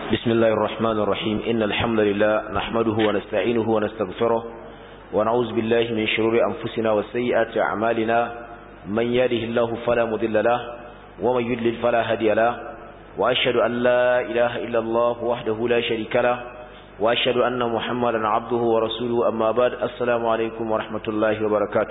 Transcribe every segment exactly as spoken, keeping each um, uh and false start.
بسم الله الرحمن الرحيم إن الحمد لله نحمده ونستعينه ونستغفره ونعوذ بالله من شرور أنفسنا وسيئات أعمالنا من يهده الله فلا مضل له ومن يضلل فلا هادي له وأشهد أن لا إله إلا الله وحده لا شريك له وأشهد أن محمدا عبده ورسوله أما بعد السلام عليكم ورحمة الله وبركاته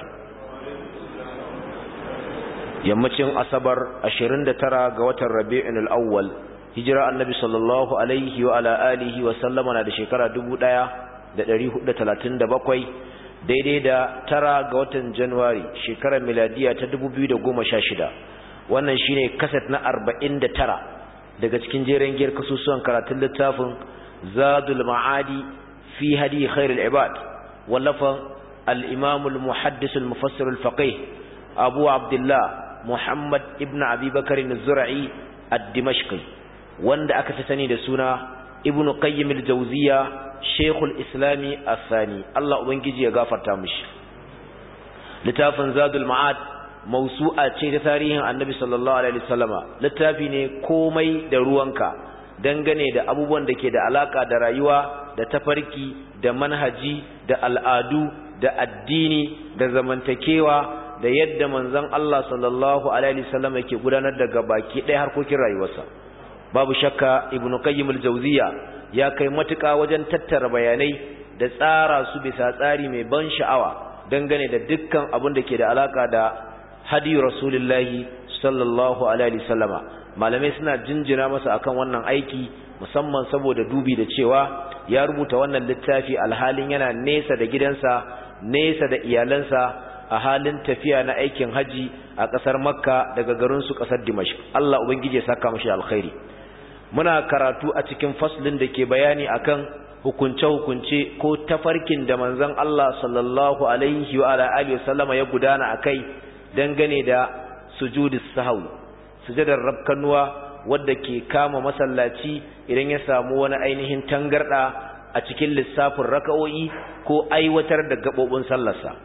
yammacin asabar ashirin da tara ga watan rabi'ul awwal hijira annabi sallallahu alaihi wa ala alihi wa sallama na da shekara dubu ɗaya da ɗari hudu da talatin da bakwai daidai da tara ga watan januwari shekarar miladiya ta dubu biyu da goma sha shida wannan shine kaset na arba'in da tara daga cikin jeren giyar kasusuwan karatun littafin zadul ma'adi fi hadi khairul ibad wallafan al-imam al-muhaddis al-mufassir al-faqih abu abdullah Muhammad ibn Abi Bakar az-Zur'i ad-Dimashqi wanda aka fi sani da suna Ibn Qayyim al-Jawziyya Sheikhul Islami as-Sani Allah ubangiji ya gafarta mishi littafin Zadul Ma'ad mawsu'a ce ta tarihin Annabi sallallahu alaihi wasallama littafi ne komai da ruwanka dangane da abubuwan da ke da alaka da rayuwa da tafarki da manhaji da al'adu da addini da zamantakewa da yadda manzon Allah sallallahu alaihi wasallam yake gudanar da gabaki ɗaya harkokin rayuwarsa babu shakka ibn qayyim al-jawziyya ya kai matuƙa wajen tattara bayanai da tsara su bisa tsari mai ban sha'awa dangane da dukkan abin da ke da alaka da hadi rasulullahi sallallahu alaihi wasallama malamai suna jinjina masa akan wannan aiki musamman saboda dubi da cewa ya rubuta wannan littafi alhalin yana nesa da gidansa nesa da iyalansa a halin tafiya na aikin haji a ƙasar makka daga garinsu ƙasar dimashq Allah ubangije saka mashi alkhairi muna karatu a cikin faslin da ke bayani akan hukunce-hukunce ko tafarkin da manzon Allah sallallahu alaihi wa alihi wasallama ya gudana akai dangane da sujudus sahwi sujudar rabkanuwa wadda ke kama masallaci idan ya samu wani ainihin tangarda a cikin lissafin raka'o'i ko aiwatar da gabobin sallarsa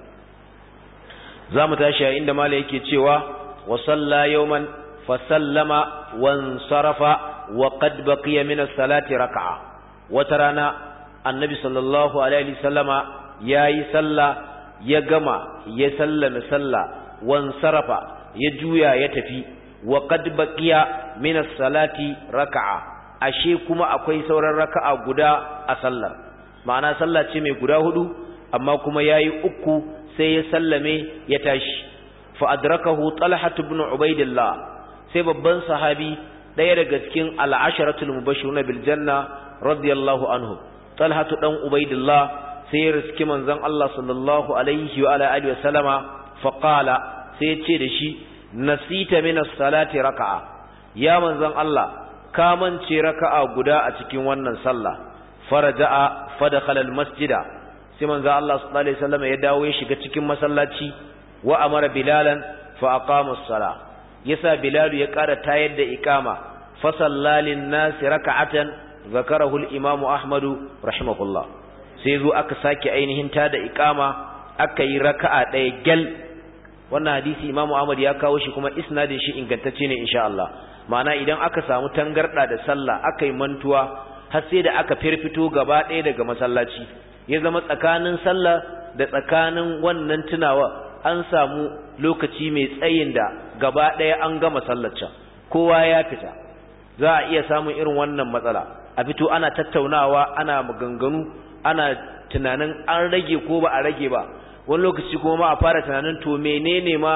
za mu tashi a inda mala yake cewa wa salla yawman fa sallama wan sarafa wa qad baqiya min as-salati rak'a wata rana annabi sallallahu alaihi wasallama yayi salla ya gama ya sallama salla wan sarafa ya juya ya tafi wa qad baqiya min as-salati rak'a ashe kuma akwai sauran raka'a guda a sallar ma'ana sallah ce mai guda hudu amma kuma yayi uku sai ya sallame ya tashi fa adrakahu talha ibn ubaidillah sai babban sahabi daya daga cikin al-asharatul mubashshirun bil janna radiyallahu anhu talha dan ubaidillah sai ya riski manzon Allah sallallahu alaihi wa ala alihi wa sallama fa qala sai ya ce da shi nasita min as-salati raka'a ya manzon Allah ka mance raka'a guda a cikin wannan sallah faraja'a fa dakhala al-masjida sai manzo Allah sallallahu alaihi wasallam ya dawo ya shiga cikin masallaci wa amara bilalan fa aqama as-sala yasa bilal ya ƙara tayar da iqama fa sallalin nas rak'atan zakarahu al-imam ahmad rahimahullah sai zo aka sake ainihin ta da iqama aka yi raka'a ɗaya gel wannan hadisi imam ahmad ya kawo shi kuma isnadin shi ingantacce ne insha Allah ma'ana idan aka samu tangarda da sallah aka yi mantuwa har sai da aka firfito gaba ɗaya daga masallaci ya zama tsakanin sallah da tsakanin wannan tunawa an samu lokaci mai tsayin da gaba ɗaya an gama sallacin kowa ya fita za a iya samun irin wannan matsala a fito ana tattaunawa ana maganganu ana tunanin an rage ko ba a rage ba wani lokaci kuma ma a fara tunanin to menene ma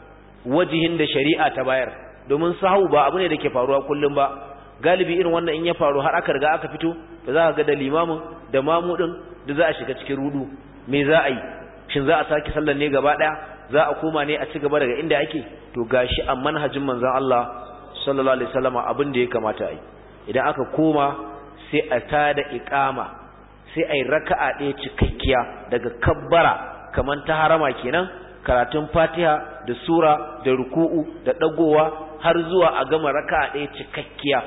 wajihin da shari'a ta bayar domin sahu ba abu ne da ke faruwa kullum ba galibi irin wannan in ya faru har aka riga aka fito da za ka ga da limamin da mamudin da za a shiga cikin rudu me za a yi shin za a saki sallar ne gaba daya za a koma ne a ci gaba daga inda ake to gashi a manhajin manzon Allah sallallahu alaihi wasallam abin da ya kamata a yi idan aka koma sai a tada iqama sai ai raka'a ɗaya cikakkiya daga kabbara kaman ta harama kenan karatun Fatiha da sura da ruku'u da dagowa har zuwa a gama raka'a ɗaya cikakkiya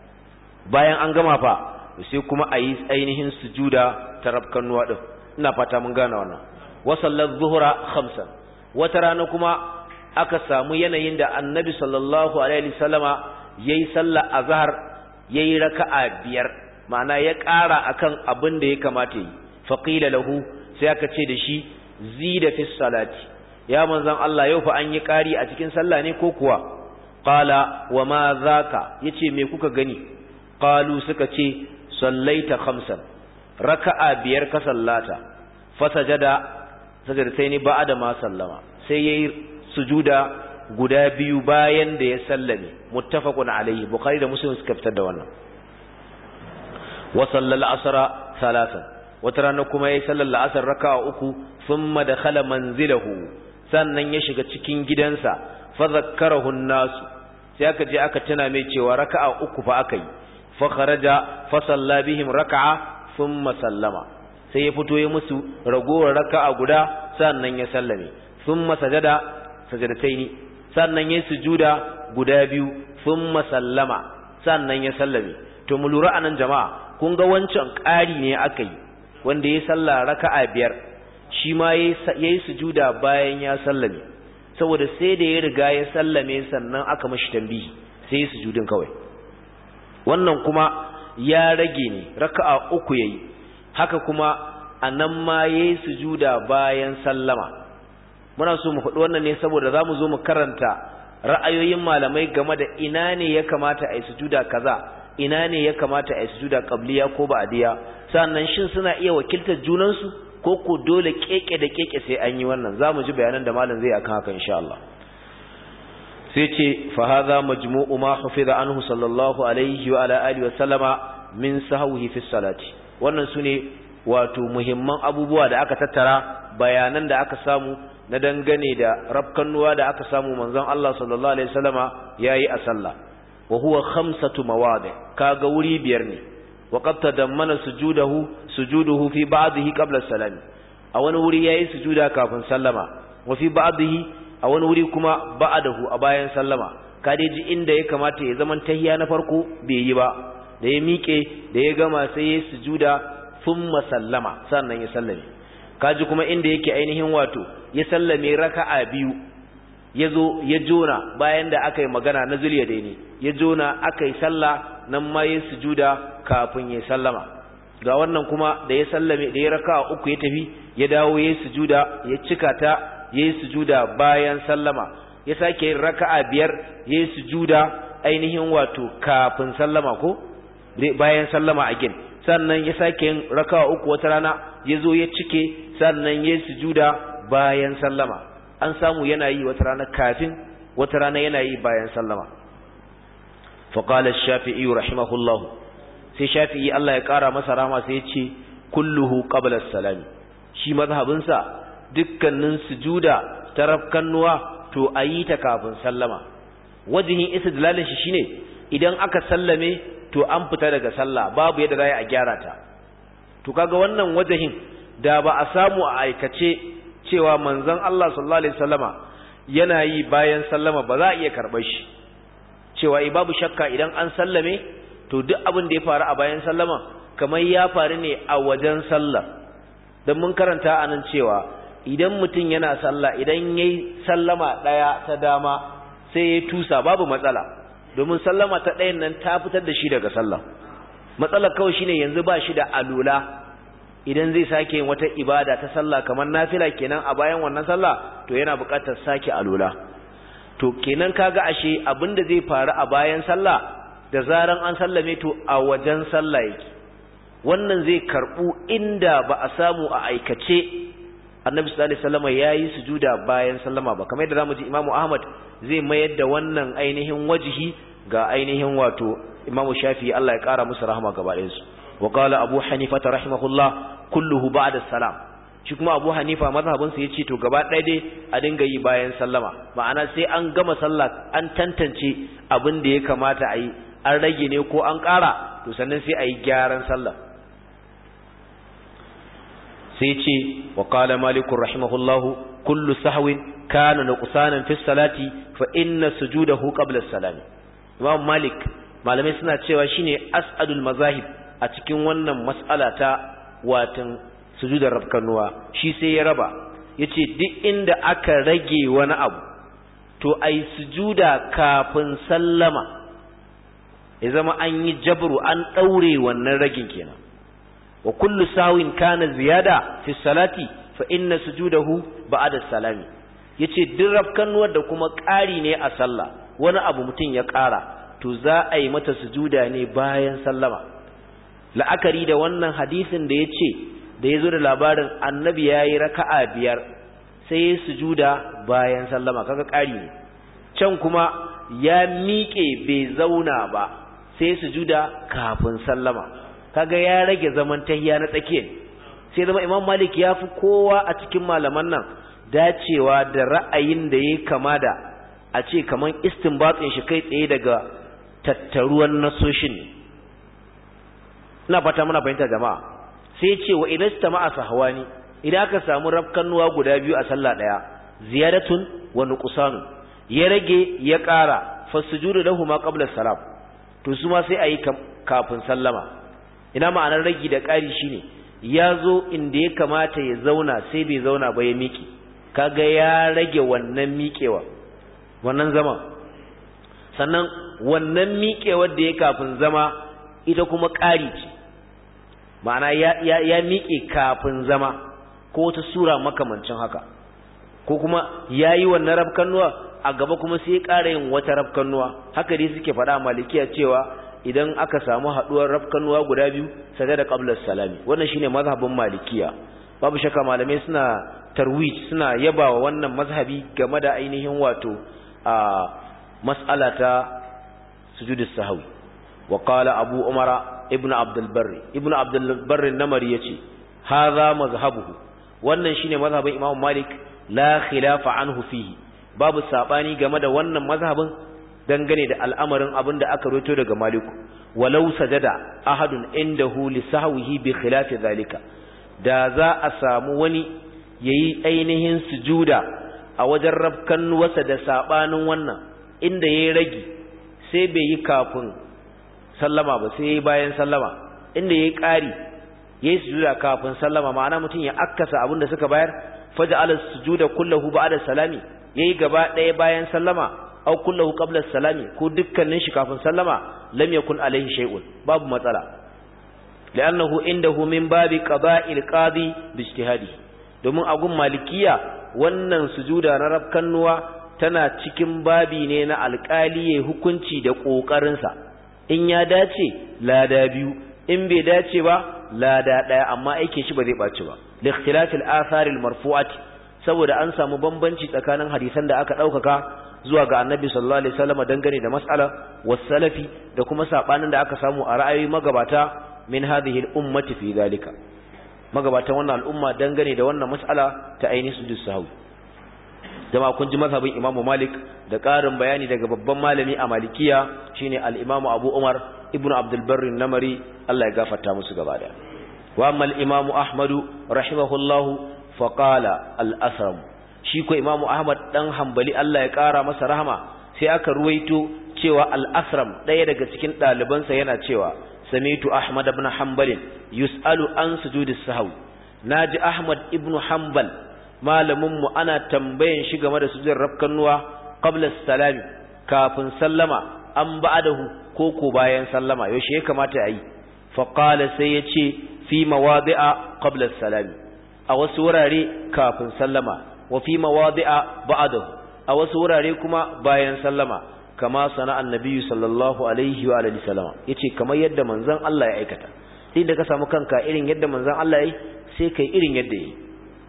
bayan an gama fa sai kuma a yi ainihin sujuda ta rabkanuwa din ina fata mun gane wannan wa sallar zuhra khamsan wata rana kuma aka samu yanayin da annabi sallallahu alaihi wasallama yayi sallar azhar yayi raka'a biyar ma'ana ya ƙara akan abin da ya kamata yi faqila lahu sai aka ce da shi zida fi salati ya manzon Allah yau fa an yi ƙari a cikin sallah ne ko kuwa qala wa ma zaka yace me kuka gani qalu suka ce sallaita khamsan raka'a biyar ka sallata fasajada sajadataini ba'da ma sallama sai yayi sujuda guda biyu bayan da ya sallame muttafaqun alayhi bukhari da muslim suka fitar da wannan wa sallal asra thalathan wata rana kuma yayi sallal asr raka'a uku thumma dakhala manzilahu sannan ya shiga cikin gidansa fa zakkarahu an-nas sai aka je aka tuna mai cewa raka'a uku fa akai fa kharaja fa salla bihim raka'a thumma sallama sai ya fito ya musu ragowar raka'a guda sannan ya sallame thumma sajada sajadataini sannan ya sujuda guda biyu thumma sallama sannan ya sallame to mu lura anan jama'a kun ga wancan ƙari ne akai wanda ya salla raka'a biyar shi ma yayi sujuda bayan ya sallame saboda sai da ya riga ya sallame sannan aka mashi tambihi sai ya sujudin kawai wannan kuma ya rage ne raka'a uku yayi haka kuma anan ma yayi sujuda bayan sallama muna so mu faɗi wannan ne saboda zamu zo mu karanta ra'ayoyin malamai game da ina ne ya kamata a yi sujuda kaza ina ne ya kamata a yi sujuda qabliya ko ba'diya sannan shin suna iya wakiltar junan su ko ko dole keke da keke sai an yi wannan zamu ji bayanan da malam zai akan haka insha Allah sai ce fa hadha majmu'u ma hufiza anhu sallallahu alaihi wa ala alihi wa sallama min sahwihi fi salati wannan sune wato muhimman abubuwa da aka tattara bayanan da aka samu na dangane da rafkannuwa da aka samu manzon Allah sallallahu alaihi wasallama yayi a sallah wa huwa khamsatu mawadi kaga wuri biyar ne wa qad tadammana sujudahu sujuduhu fi ba'dihi qabla salam a wani wuri yayi sujuda kafin sallama wa fi ba'dihi a wani wuri kuma ba'dahu a bayan sallama kadeji inda ya kamata ya zaman tahiyya na farko bai yi ba da ya miƙe da ya gama sai ya sujuda thumma sallama sannan ya sallame kaji kuma inda yake ainihin wato ya sallame raka'a biyu yazo ya jona bayan da aka yi magana na zuliya dai ne ya jona aka yi sallah nan ma ya sujuda kafin ya sallama ga wannan kuma da ya sallame da ya raka'a uku ya tafi ya dawo ya sujuda ya cika ta ya sujuda bayan sallama ya sake yin raka'a biyar ya sujuda ainihin wato kafin sallama ko bayan sallama again sannan ya sake yin raka'a uku wata rana yazo ya cike sannan ya sujuda bayan sallama an samu yana yi wata rana kafin wata rana yana yi bayan sallama fa qala ash-shafi'i rahimahullah sai shafi'i Allah ya kara masa rahama sai ya ce kulluhu qabla as-salam shi mazhabin sa dukkanin sujuda tarafkannuwa to ayi ta kafin sallama wajihin istidlalin shi shine idan aka sallame to an fita daga sallah babu yadda za a gyara ta to kaga wannan wajihin da ba a samu a aikace cewa manzon Allah sallallahu alaihi wasallama yana yi bayan sallama ba za a iya karɓar shi cewa i babu shakka idan an sallame to duk abin da ya faru a bayan sallama kamar ya faru ne a wajen sallah dan mun karanta anan cewa idan mutum yana sallah idan yayi sallama daya ta dama sai ya tusa babu matsala domin sallama ta ɗayan nan ta fitar da shi daga sallah matsalar kawai shine yanzu ba shi da alula idan zai sake yin wata ibada ta sallah kamar nafila kenan a bayan wannan sallah to yana buƙatar sake alula to kenan kaga ashe abinda zai faru a bayan sallah da zaran an sallame to a wajen sallah yake wannan zai karbu inda ba a samu a aikace annabi sallallahu alaihi wasallam yayi sujuda bayan sallama ba kamar yadda zamu ji imamu ahmad zai mayar da wannan ainihin wajihi ga ainihin wato imamu shafi'i Allah ya kara musu rahama gaba ɗayan su wa qala abu hanifa rahimahullah kulluhu ba'da salam shi kuma abu hanifa mazhabin sa yace to gaba ɗaya dai a dinga yi bayan sallama ma'ana sai an gama sallah an tantance abin da ya kamata a yi an rage ne ko an ƙara to sannan sai a yi gyaran sallah sai ce wa qala malik rahimahullah kullu sahwin kana nuqsanan fi salati fa inna sujudahu qabla as-salam imam malik malamai suna cewa shine as'adul mazahib a cikin wannan mas'ala ta watan sujudar rabkanuwa shi sai ya raba yace duk inda aka rage wani abu to ai sujuda kafin sallama ya zama an yi jabru an daure wannan ragin kenan wa kullu sawin kana ziyada fi salati fa inna sujudahu ba'da salami yace duk rafkanuwar da kuma ƙari ne a sallah wani abu mutum ya ƙara to za a yi mata sujuda ne bayan sallama la'akari da wannan hadisin da yace da yazo da labarin annabi yayi raka'a biyar sai ya sujuda bayan sallama kaga ƙari ne can kuma ya miƙe bai zauna ba sai sujuda kafin sallama kaga ya rage zaman tahiyya na tsakiya sai zama Imam Malik ya fi kowa a cikin malaman nan dacewa da ra'ayin da yake kama da a ce kaman istinbatin shi kai tsaye daga tattaruwan nasoshin ina fata muna fahimta jama'a sai ce wa idan istama'a sahwani idan aka samu rafkanuwa guda biyu a sallah daya ziyadatun wa nuqsan ya rage ya ƙara fasujudu lahumu qabla salam to su ma sai ayi kafin sallama ina ma'anar ragi da ƙari shine ya zo inda ya kamata ya zauna sai bai zauna ba ya miƙe kaga ya rage wannan miƙewa wannan zama sannan wannan miƙewar da ya kafin zama ita kuma ƙari ce ma'ana ya, ya, ya miƙe kafin zama ko wata sura makamancin haka ko kuma ya yi wannan rafkannuwa a gaba kuma sai ya ƙara yin wata rafkannuwa haka dai suke faɗa malikiya cewa idan aka samu haduwar rafkanuwa guda biyu sajada qabla salami wannan shine mazhabin malikiya babu shakka malamai suna tarwij suna yabawa wannan mazhabi game da ainihin wato a mas'alata sujudus sahwi wa qala abu umara ibnu abdul barri ibnu abdul barri namari yace hadha mazhabuhu wannan shine mazhabin imam malik la khilafa anhu fihi babu sabani game da wannan mazhabin dangane da al'amarin abin da aka roto daga maliku walau sajada ahadun indahu li sahwihi bi khilafi zalika da za a samu wani yayi ainihin sujuda a wajen rabkan wasa da sabanin wannan inda yayi ragi sai bai yi kafin sallama ba sai yayi bayan sallama inda yayi ƙari yayi sujuda kafin sallama ma'ana mutun ya akkasa abin da suka bayar faja'ala sujuda kullahu ba'da salami yayi gaba ɗaya bayan sallama aw kullahu qabla salami ko dukkanin shi kafin sallama lam yakun alaihi shay'un babu matsala li'annahu indahu min babi qada'il qadi bi ijtihadi domin agun malikiya wannan sujuda na rabkannuwa tana cikin babi ne na alƙali ya hukunci da kokarin sa in ya dace lada biyu in bai dace ba lada daya amma aikin shi ba zai baci ba li ikhtilafil athar al marfu'ati saboda an samu bambanci tsakanin hadisan da aka daukaka zuwa ga annabi sallallahu alaihi wasallam dangane da mas'ala was-salafi da kuma sabanin da aka samu a ra'ayoyi magabata min hadhihi al-ummati fi zalika magabatan wannan al'umma dangane da wannan mas'ala ta ainihin sujud sahwi jama'a kun ji mazhabin Imam Malik da ƙarin bayani daga babban malami a Malikiya shine al-Imam Abu Umar ibn Abdul Barr an-Namari Allah ya gafarta musu gaba da wa amma al-Imam Ahmad rahimahullahu faqala al-asram shi ko Imam Ahmad dan Hanbali Allah ya kara masa rahama sai aka ruwaito cewa al-Asram daya daga cikin dalibansa yana cewa samitu Ahmad ibn Hanbal yus'alu an sujudis sahwi naji Ahmad ibn Hanbal malamin mu ana tambayan shi game da sujudar rafkanuwa qabla salami kafin sallama an ba'dahu ko ko bayan sallama yaushe ya kamata ayi fa qala sai yace fi mawadi'a qabla salami a wasu wurare kafin sallama wa fi mawadi'a ba'dahu a wasu wurare kuma bayan sallama kama sana annabi sallallahu alaihi wa alihi sallama yace kamar yadda manzon Allah ya aikata sai da ka samu kanka irin yadda manzon Allah yayi sai kai irin yadda yayi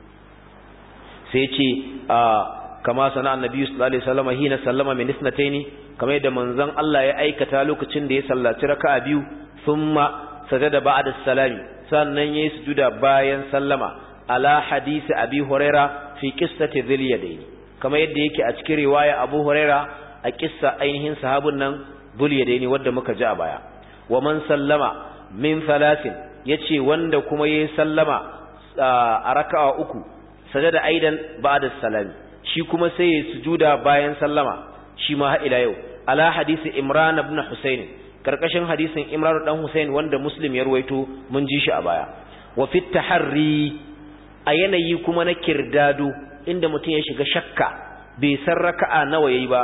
sai yace kama sana annabi sallallahu alaihi wasallama hina sallama min isnataini kamar yadda manzon Allah ya aikata lokacin da ya sallaci raka'a biyu thumma sajada ba'da salami sannan yayi sujuda bayan sallama ala hadisi abi huraira fi qissati dhil yadayn kamar yadda yake a cikin riwaya abu huraira a kissa ainihin sahabun nan dhil yadayn wanda muka ji a baya wa man sallama min thalathin yace wanda kuma yayi sallama a raka'a uku sajada aidan ba'da salami shi kuma sai ya sujuda bayan sallama shi ma har ila yau ala hadisi imran ibn husayn karkashin hadisin imran dan husayn wanda muslim ya ruwaito mun ji shi a baya wa fi taharri a yanayi kuma na kirdado inda mutum ya shiga shakka bai san raka'a nawa yayi ba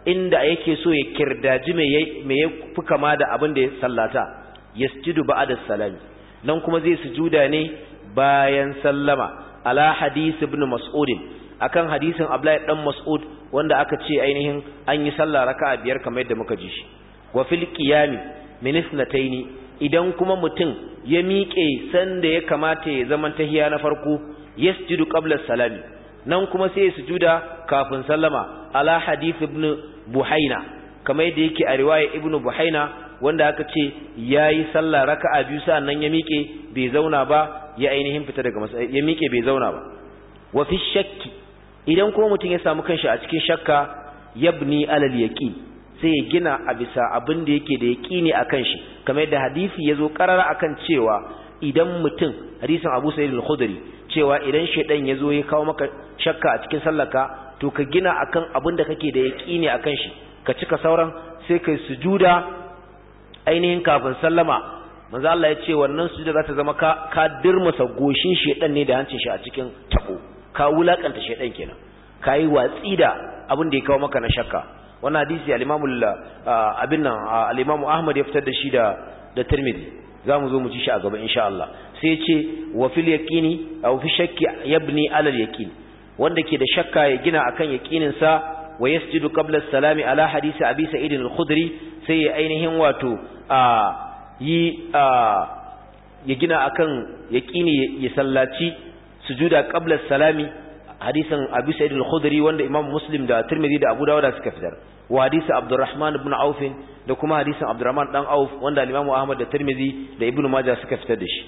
inda yake so ya kirdaji me me ya fi kama da abin da ya sallata yasjudu ba'da salami nan kuma zai sujuda ne bayan sallama ala hadith ibn mas'ud akan hadisin Abdullahi dan Mas'ud wanda aka ce ainihin an yi sallah raka'a biyar kamar yadda muka ji shi wa fil qiyami min ithnatayn idan kuma mutum ya miƙe sanda ya kamata ya zaman tahiya na farko yasjudu qabla salami nan kuma sai ya sujuda kafin sallama ala hadith ibn buhaina kamar yadda yake a riwaya ibn buhaina wanda aka ce yayi sallah raka'a biyu sannan ya miƙe bai zauna ba ya ainihin fita daga masallaci ya miƙe bai zauna ba wa fi shakki idan kuma mutum ya samu kanshi a cikin shakka yabni alal yaqin sai ya gina a bisa abin da yake da yaqini akan shi kamar yadda hadisi yazo karara akan cewa idan mutum hadisin Abu Sa'id al-Khudri cewa idan shedan yazo ya kawo maka shakka a cikin sallarka to ka gina akan abin da kake da yaqini akan shi ka cika sauran sai kai sujuda ainihin kafin sallama manzo Allah ya ce wannan sujuda za ta zama ka ka dirmusa goshin shedan ne da hancin shi a cikin tabo ka wulakanta shedan kenan kai watsi da abin da ya kawo maka na shakka wannan hadisi al-Imam abin nan al-Imam Ahmad ya fitar da shi da da Tirmidhi zamu zo mu ci shi a gaba insha Allah sai ya ce wa fil yaqini aw fi shakki yabni ala al-yaqin wanda ke da shakka ya gina akan yaqinin sa wa yasjudu qabla as-salami ala hadisi Abi Sa'id al-Khudri sai ya ainihin wato a yi ya gina akan yaqini ya sallaci sujuda qabla salami hadisin Abu Sa'id al-Khudri wanda Imam Muslim da Tirmidhi da Abu Dawud suka fitar wa hadisi Abdurrahman ibn Auf da kuma hadisin Abdurrahman dan Auf wanda Imam Ahmad da Tirmidhi da Ibn Majah suka fitar da shi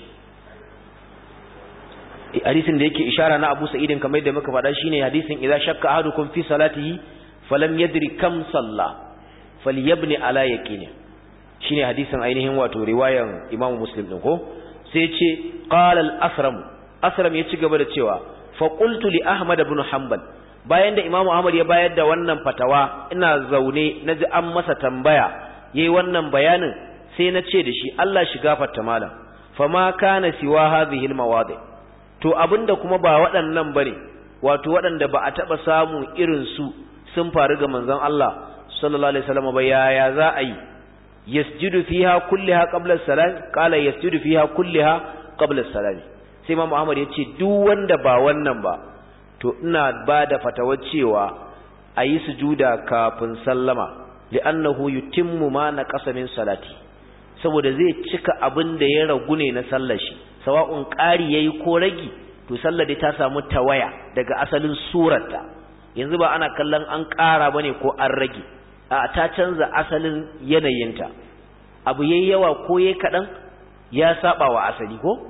hadisin da yake ishara na Abu Sa'id kamar da muka faɗa shine hadisin idza shakka ahadukum fi salatihi falam yadri kam salla falyabni ala yaqini shine hadisin ainihin wato riwayan Imam Muslim din ko sai ce qala al-asram asram ya ci gaba da cewa fa qultu li ahmad ibn hanbal bayan da Imam Ahmad ya bayar da wannan fatawa ina zaune naji an masa tambaya yayi wannan bayanin sai na ce da shi Allah shi gafarta malam fama kana siwa hadhihi al-mawadi to abinda kuma ba waɗannan bane wato waɗanda ba a taba samu irin su sun faru ga manzon Allah sallallahu alaihi wasallam ba yaya za a yi yasjudu fiha kullaha qabla as-salam qala yasjudu fiha kullaha qabla as-salam sai Imam Ahmad yace duk wanda ba wannan ba to ina bada fatawa cewa ayi sujuda kafin sallama li'annahu yutimmu ma naqasa min salati saboda zai cika abin da ya ragu ne na sallar shi sawa'un ƙari yayi ko ragi to sallar dai ta samu tawaya daga asalin surarta yanzu ba ana kallon an ƙara bane ko an rage a ta canza asalin yanayinta abu yayi yawa ko yayi kadan ya saba wa asali ko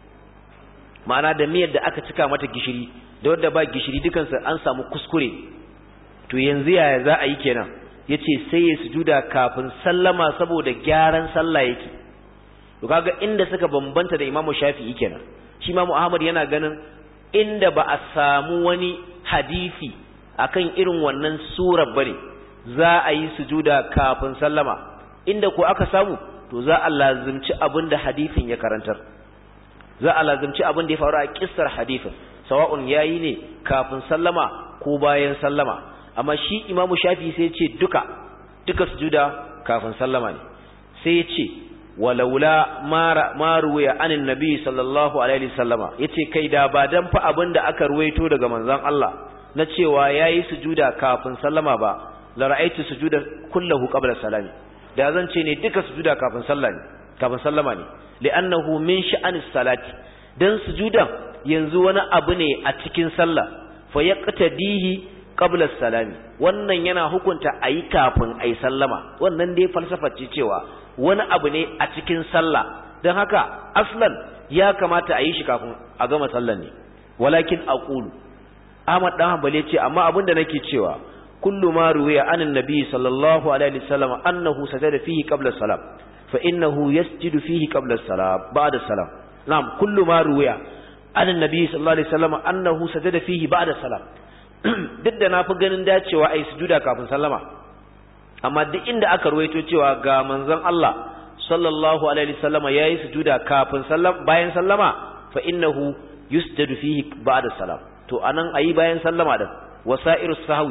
ma'ana da miyar da aka cika mata gishiri da wanda ba gishiri dukan su an samu kuskure to yanzu yaya za a yi kenan yace sai ya sujuda kafin sallama saboda gyaran sallah yake to kaga inda suka bambanta da Imam Shafi'i kenan shi Imam Ahmad yana ganin inda ba a samu wani hadisi akan irin wannan surar bane za a yi sujuda kafin sallama inda ko aka samu to za a lazimci abinda hadisin ya karantar za a lazimci abin da ya faru a kissar hadisin sawa'un yayi ne kafin sallama ko bayan sallama amma shi Imam Shafi'i sai ya ce duka duka sujuda kafin sallama ne sai ya ce walaula ma ruwaya anin nabi sallallahu alaihi wasallama yace kai da ba dan fa abin da aka ruwaito daga manzon Allah na cewa yayi sujuda kafin sallama ba la ra'aytu sujuda kullahu qabla salami da zan ce ne duka sujuda kafin sallama kafin sallama ne li'annahu min sha'anis salati dan sujudan yanzu wani abu ne a cikin sallah fa yaqtadihi qabla salami wannan yana hukunta ayi kafin ayi sallama wannan dai falsafa ce cewa wani abu ne a cikin sallah dan haka aslan ya kamata ayi shi kafin a gama sallan ne walakin aqulu Ahmad dan Hanbali ce amma abinda nake cewa kullu ma ruwiya anan nabi sallallahu alaihi wasallam annahu sajada fihi qabla salam fa innahu yasjudu fihi qabla salam ba'da salam na'am kullu ma ruwiya anan nabi sallallahu alaihi wasallam annahu sajada fihi ba'da salam duk da nafi ganin dacewa ai sujuda kafin sallama amma duk inda aka ruwaito cewa ga manzon Allah sallallahu alaihi wasallam yayi sujuda kafin sallam bayan sallama fa innahu yusjadu fihi ba'da salam to anan ayi bayan sallama din wasairus sahwi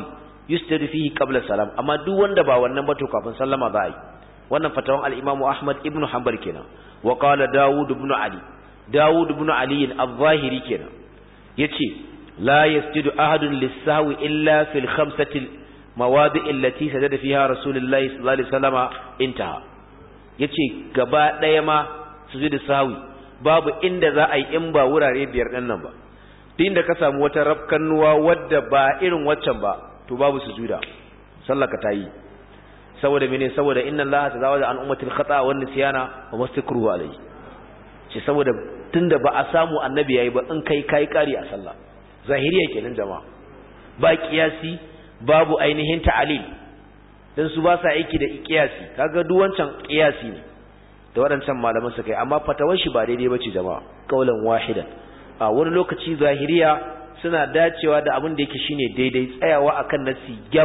yusjadu fihi qabla salam amma duk wanda ba wannan ba to kafin sallama za a yi wannan fatawan al-Imam Ahmad ibn Hanbal kenan wa qala Dawud ibn Ali Dawud ibn Ali al-Zahiri kenan yace la yasjudu ahadun lis-sahwi illa fil khamsati mawadi' allati sajada fiha Rasulullahi sallallahu alaihi wasallama intaha yace gaba daya ma sujudu sahwi babu inda za a yi in ba wurare biyar din nan ba duk inda ka samu wata rafkannuwa wadda ba irin waccan ba to babu sujuda sallaka tayi saboda mene saboda inna allaha tazawaza an ummatil khata wa nisyana wa mastakruhu alayhi ce saboda tunda ba a samu annabi yayi ba in kai kai kari a sallah zahiriya kenan jama'a ba kiyasi babu ainihin ta'lil dan su ba sa aiki da kiyasi kaga duk wancan kiyasi ne da wadancan malaman su kai amma fatawar shi ba daidai bace jama'a kaulan wahidan a wani lokaci zahiriya suna dacewa da abin da yake shine daidai tsayawa akan nasi gam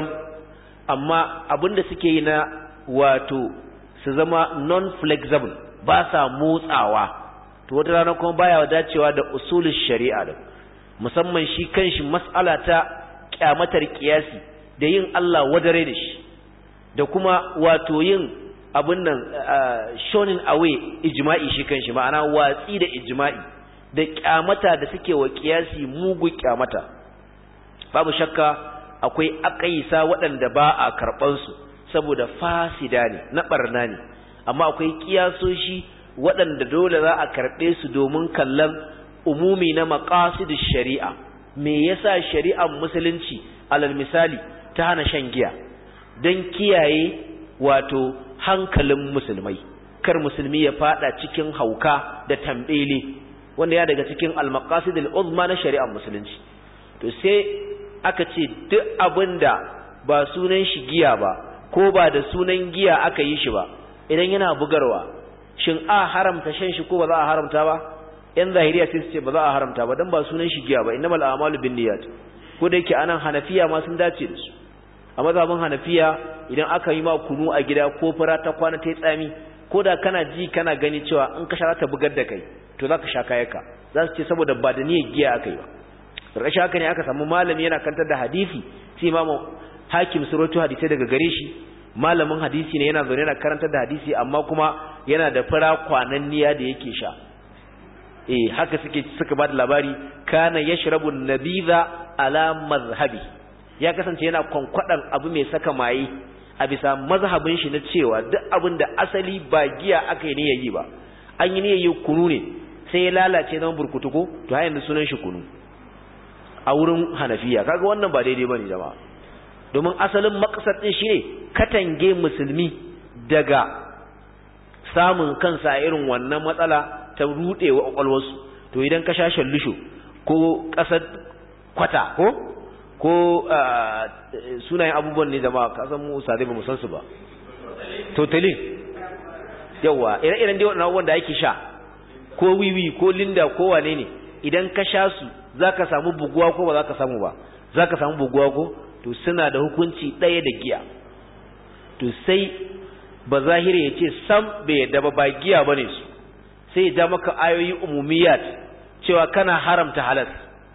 amma abin da suke yi na wato su zama non flexible ba sa motsawa to wata rana kuma baya dacewa da usulul shari'a da musamman shi kanshi mas'ala ta kyamatar kiyasi da yin Allah wadare da shi da kuma wato yin abin nan shonin away ijma'i shi kanshi ma'ana watsi da ijma'i da kyamata da suke wa kiyasi mugu kyamata babu shakka akwai akaisa waɗanda ba a karɓan su saboda fasida ne na barna ne amma akwai kiyasoshi waɗanda dole za a karɓe su domin kallon umumi na maqasidish shari'a me yasa shari'ar musulunci alal misali ta hana shan giya dan kiyaye wato hankalin musulmai kar musulmi ya fada cikin hauka da tambele wanda ya daga cikin al-maqasidul uzma na shari'ar musulunci to sai aka ce duk abinda ba sunan shi giya ba ko ba da sunan giya aka yi shi ba idan yana bugarwa shin a haramta shan shi ko ba za a haramta ba yan zahiriya sai su ce ba za a haramta ba dan ba sunan shi giya ba innamal a'malu binniyat ko da yake anan hanafiya ma sun dace da su a mazhabin hanafiya idan aka yi ma kunu a gida ko fara ta kwana ta tsami ko da kana ji kana gani cewa in ka sha ta bugar da kai to zaka sha kayanka za su ce saboda ba da niyyar giya aka yi ba rashin haka ne aka samu malami yana kantar da hadisi sai imamu hakim suratu hadisi daga gare shi malamin hadisi ne yana zaune yana karantar da hadisi amma kuma yana da fara kwananniya da yake sha eh haka suke suka ba da labari kana yashrabu nabiza ala mazhabi ya kasance yana kwankwadan abu mai saka maye a bisa mazhabin shi na cewa duk abin da asali ba giya aka yi ne yayi ba an yi ne yayi kunu ne sai ya lalace zama burkutuko to har yanzu sunan shi kunu a wurin hanafiya kaga wannan ba daidai bane jama'a domin asalin maqsad din shi ne katange musulmi daga samun kansa a irin wannan matsala ta rudewa kwakwalwarsu to idan ka sha shallusho ko kasar kwata ko ko sunayen abubuwan ne jama'a ka san mu sadai ba mu san su ba totalin yawa ire-iren dai wannan abubuwan da ake sha ko wiwi ko linda ko wane ne idan ka sha su zaka samu buguwa ko ba zaka samu ba zaka samu buguwa ko to suna da hukunci ɗaya da giya to sai ba zahiri ya ce sam bai yadda ba ba giya bane su sai ya ja maka ayoyi umumiyat cewa kana haramta halal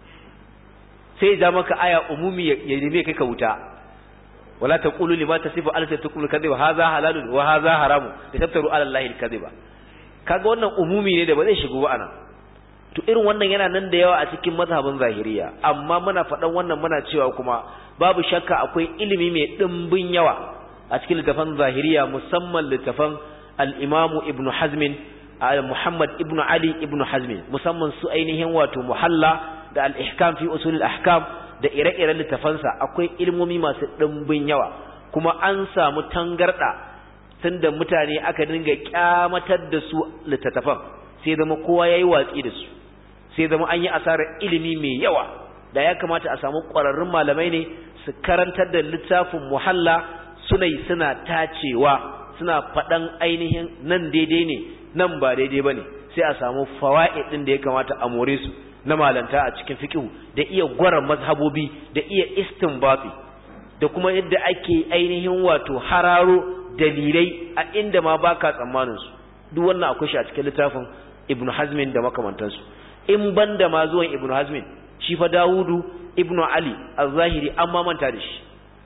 sai ya ja maka aya umumi ya neme kai ka wuta wala taqulu lima tasifu alsatukum kadhiba hadha halalun wa hadha haramun litaftaru ala allahi alkadhiba kaga wannan umumi ne da ba zai shigo ba anan to irin wannan yana nan da yawa a cikin mazhabin zahiriya amma muna faɗan wannan muna cewa kuma babu shakka akwai ilimi mai dimbin yawa a cikin littafan zahiriya musamman littafan al-Imam Ibn Hazm Muhammad Ibn Ali Ibn Hazm musamman su ainihin wato Muhalla da al-Ihkam fi usul al-ahkam da ire-iren littafansa akwai ilmomi masu dimbin yawa kuma an samu tangarda tunda mutane aka dinga kyamatar da su littafan sai zama kowa yayi watsi da su sai zama an yi asarar ilimi mai yawa da ya kamata a samu ƙwararrun malamai ne su karantar da littafin Muhalla suna yi suna tacewa suna faɗan ainihin nan daidai ne nan ba daidai ba ne sai a samu fawaid ɗin da ya kamata a more su na malanta a cikin fiqh da iya gwara mazhabobi da iya istinbati da kuma yadda ake ainihin wato hararo dalilai a inda ma baka tsammanin su duk wannan akwai shi a cikin littafin Ibn Hazm da makamantansu in banda ma zuwan Ibn Hazm shi fa Dawudu Ibn Ali az-Zahiri amma manta da shi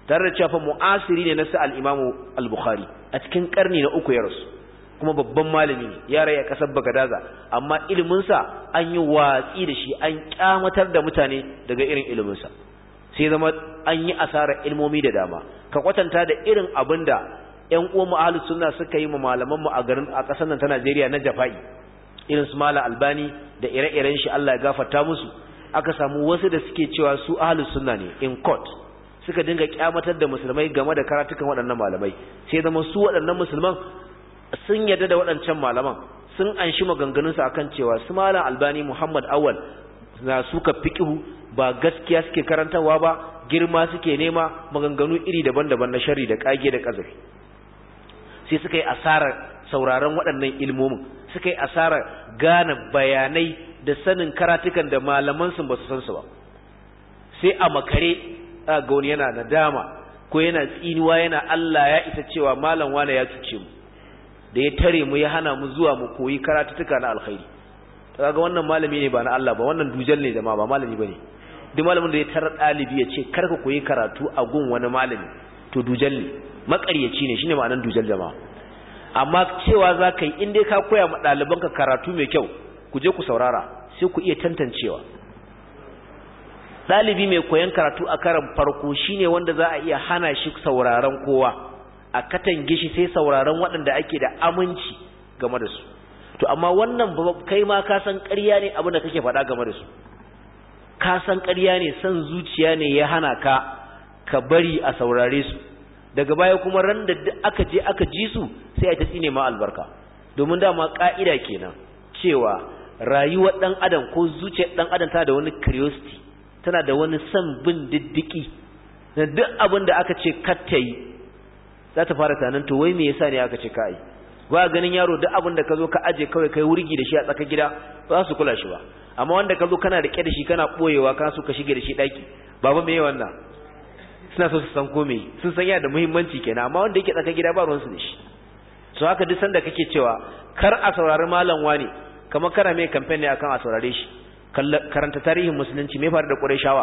tare da cewa mu'asiri ne na sa al-Imam al-Bukhari a cikin karni na uku ya rasu kuma babban malami ne ya rayu a kasar Bagadaza amma ilimin sa an yi watsi da shi an kyamatar da mutane daga irin ilimin sa sai zama an yi asarar ilmomi da dama ka kwatanta da irin abinda ƴan uwan mu ahlus sunna suka yi ma malaman mu a garin a kasar nan ta Najeriya na Jafai irin su Malam Albani da ire-iren shi Allah ya gafarta musu aka samu wasu da suke cewa su ahlus sunna ne in court suka dinga kyamatar da musulmai game da karatukan waɗannan malamai sai zama su waɗannan musulman sun yarda da waɗancan malaman sun anshi maganganun su akan cewa su Malam Albani Muhammad Awwal na suka fiqhu ba gaskiya suke karantawa ba girma suke nema maganganu iri daban-daban na sharri da kage da kazafi sai suka yi asarar sauraron waɗannan ilmomin suka yi asarar gane bayanai da sanin karatukan da malaman sun ba su san su ba sai a makare ga wani yana nadama ko yana tsinuwa yana Allah ya isa cewa malam wane ya cuce mu da ya tare mu ya hana mu zuwa mu koyi karatuka na alkhairi kaga wannan malami ne ba na Allah ba wannan dujal ne jama'a ba malami bane duk malamin da ya tarar dalibi ya ce karka koyi karatu a gun wani malami to dujal ne makaryaci ne shine ma'anar dujal jama'a amma cewa zaka yi in dai ka koya ma dalibanka karatu mai kyau ku je ku saurara sai ku iya tantancewa dalibi mai koyan karatu a karan farko shine wanda za a iya hana shi sauraron kowa a katange shi sai sauraron waɗanda ake da aminci game da su to amma wannan kai ma ka san ƙarya ne abin da kake faɗa game da su ka san ƙarya ne san zuciya ne ya hana ka ka bari a saurare su daga baya kuma ran da aka je aka ji su sai a ta tsine ma albarka domin dama ka'ida kenan cewa rayuwar dan adam ko zuciyar dan adam tana da wani curiosity tana da wani san bin diddiki na duk abin da aka ce katta yi za ta fara tanan to wai me yasa ne aka ce ka yi ba ganin yaro duk abin da ka zo ka aje kawai kai wurgi da shi a tsakar gida ba su kula shi ba amma wanda ka zo kana rike da shi kana boyewa kana so ka shige da shi daki baba me wannan suna so su san ko me sun san yana da muhimmanci kenan amma wanda yake tsakar gida ba ruwan su da shi so haka duk sanda kake cewa kar a saurari malam wani kamar kana mai campaign ne akan a saurare shi karanta tarihin musulunci me faru da Qurayshawa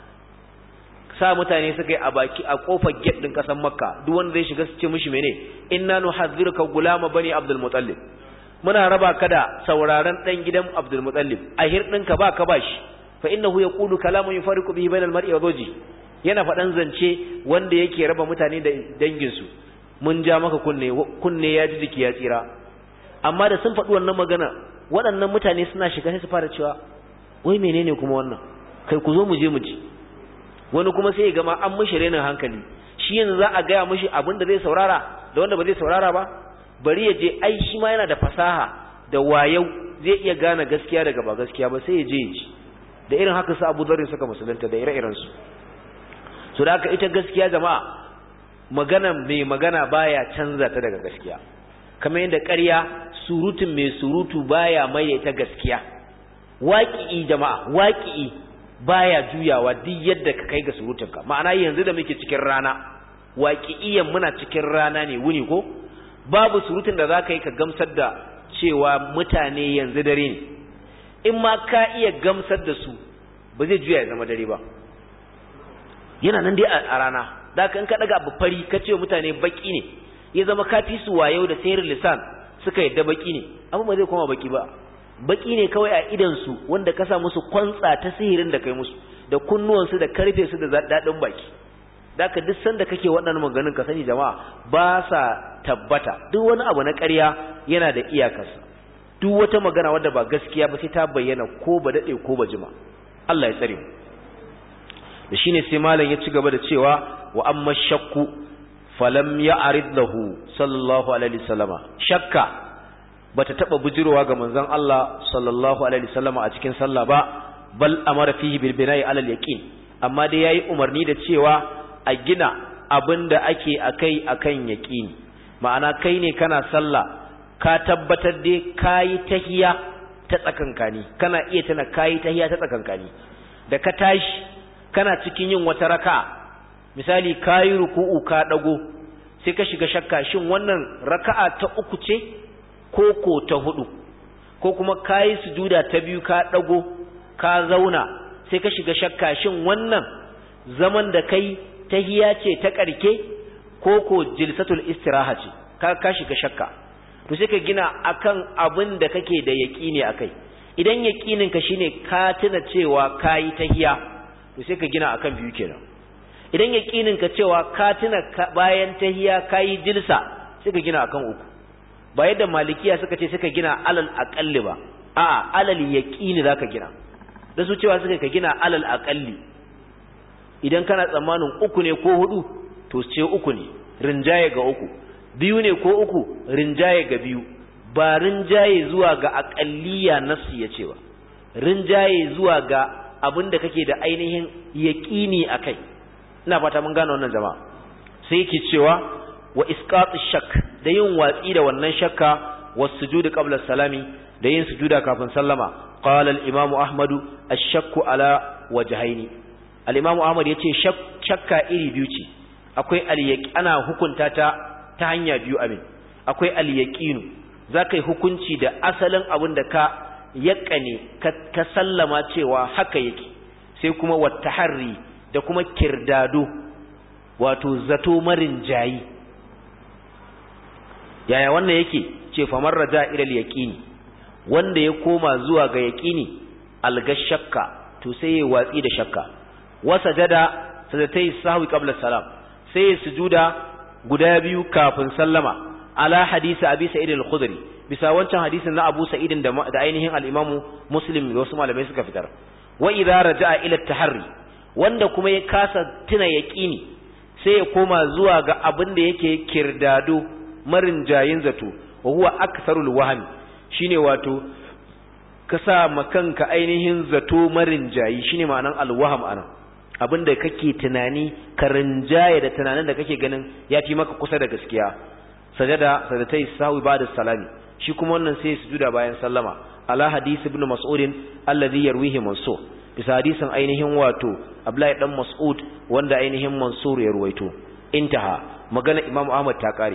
sa mutane suka yi a baki a kofar gate din kasan Makka duk wanda zai shiga su ce mishi mene inna nuhadhiruka gulama bani Abdul Muttalib muna raba ka da sauraron dan gidan Abdul Muttalib a hirdin ka ba ka bashi fa innahu yaqulu kalamun yufariqu bihi bainal mar'i wa zawji yana fadan zance wanda yake raba mutane da dangin su mun ja maka kunne kunne ya ji jiki ya tsira amma da sun faɗi wannan magana waɗannan mutane suna shiga sai su fara cewa wai menene kuma wannan kai ku zo mu je mu ji wani kuma sai ya gama an mishi renin hankali shi yanzu za a gaya mishi abin da zai saurara da wanda ba zai saurara ba bari ya je ai shi ma yana da fasaha da wayau zai iya gane gaskiya daga ba gaskiya ba sai ya je ya ji da irin haka su Abu Dharr suka musulunta da ire-iren su so da haka ita gaskiya jama'a magana mai magana baya canza ta daga gaskiya kamar yadda ƙarya surutun mai surutu baya mai da ita gaskiya waƙi'i jama'a waƙi'i baya juyawa duk yadda ka kai ga surutunka ma'ana yanzu da muke cikin rana waƙi'iyan muna cikin rana ne wuni ko babu surutun da zaka yi ka gamsar da cewa mutane yanzu dare ne in ma ka iya gamsar da su ba zai juya ya zama dare ba yana nan dai a rana da kan ka daga abu fari ka ce mutane baki ne ya zama ka fi su wayo da sayar lisan suka yadda baki ne abu ba zai koma baki ba baki ne kawai a idan su wanda ka sa musu kwantsa ta sihirin da kai musu da kunnuwan su da karfe su da dadin baki daka duk sanda kake waɗannan maganganun ka sani jama'a ba sa tabbata duk wani abu na ƙarya yana da iyakarsa duk wata magana wadda ba gaskiya ba sai ta bayyana ko ba dade ko ba jima Allah ya tsare mu da shine sai malam ya ci gaba da cewa wa amma shakku falam ya'rid lahu sallallahu alaihi wasallama shakka bata taba bujirowa ga manzon Allah sallallahu alaihi wasallama a cikin sallah ba bal amara fihi bil bina'i ala al yaqin amma dai yayi umarni da cewa a gina abinda ake akai akan yaqini ma'ana kai ne kana sallah ka tabbatar dai kai tahiyya ta tsakankani kana iya tana kai tahiyya ta tsakankani da ka tashi kana cikin yin wata raka'a misali kai ruku'u ka dago sai ka shiga shakka shin wannan raka'a ta uku ce ko ko ta hudu ko kuma kai sujuda ta biyu ka dago ka zauna sai ka shiga shakka shin wannan zaman da kai tahiya ce ta karke ko ko jilsatul istiraha ce ka ka shiga shakka to sai ka gina akan abin da kake da yaqini akai idan yaqinin ka shine ka tuna cewa kai tahiya to sai ka gina akan biyu kenan idan yaqinin ka cewa ka tuna bayan tahiya kai jilsa sai ka gina akan uku ba yadda malikiya suka ce suka gina alal aqalli ba a'a alal yaqini zaka gina da su cewa suka ka gina alal aqalli idan kana tsammanin uku ne ko hudu to ce uku ne rinjaye ga uku biyu ne ko uku rinjaye ga biyu ba rinjaye zuwa ga aqalliya nasu yace ba rinjaye zuwa ga abinda kake da ainihin yaqini akai ina fata mun gane wannan jama'a sai yake cewa wa isqatu shakk da yin watsi da wannan shakka was sujudi qabla salami da yin sujuda kafin sallama qala al imam ahmad ash-shakku ala wajhaini al imam ahmad yace shakka iri biyu ce akwai al ana hukunta ta ta hanya biyu amin akwai al yaqinu zakai hukunci da asalin abin da ka yakane ka sallama cewa haka yake sai kuma wat taharri da kuma kirdado wato zato marin jayi yaya wannan yake ce famar raja ila al-yaqini wanda ya koma zuwa ga yaqini alga shakka to sai ya watsi da shakka wa sajada sadatai sahwi qabla salam sai ya sujuda guda biyu kafin sallama ala hadisi abi sa'id al-khudri bisa wancan hadisin na abu sa'id da, da ainihin al-imam muslim da wasu malamai suka fitar wa idza raja'a ila at-tahri wanda kuma ya kasa tuna yaqini sai ya koma zuwa ga abin da yake kirdado marin jayin zato wa huwa aktharul wahmi shine wato ka sa makanka ainihin zato marin jayi shine ma'anan alwaham anan abinda kake tunani ka rinjaye da tunanin da kake ganin yafi maka kusa da gaskiya sajada sadatai sawi ba'da salami shi kuma wannan sai sujuda bayan sallama ala hadisi ibn mas'ud alladhi yarwihi mansur bisa hadisin ainihin wato Abdullahi dan Mas'ud wanda ainihin Mansur ya ruwaito intaha magana Imam Ahmad ta kare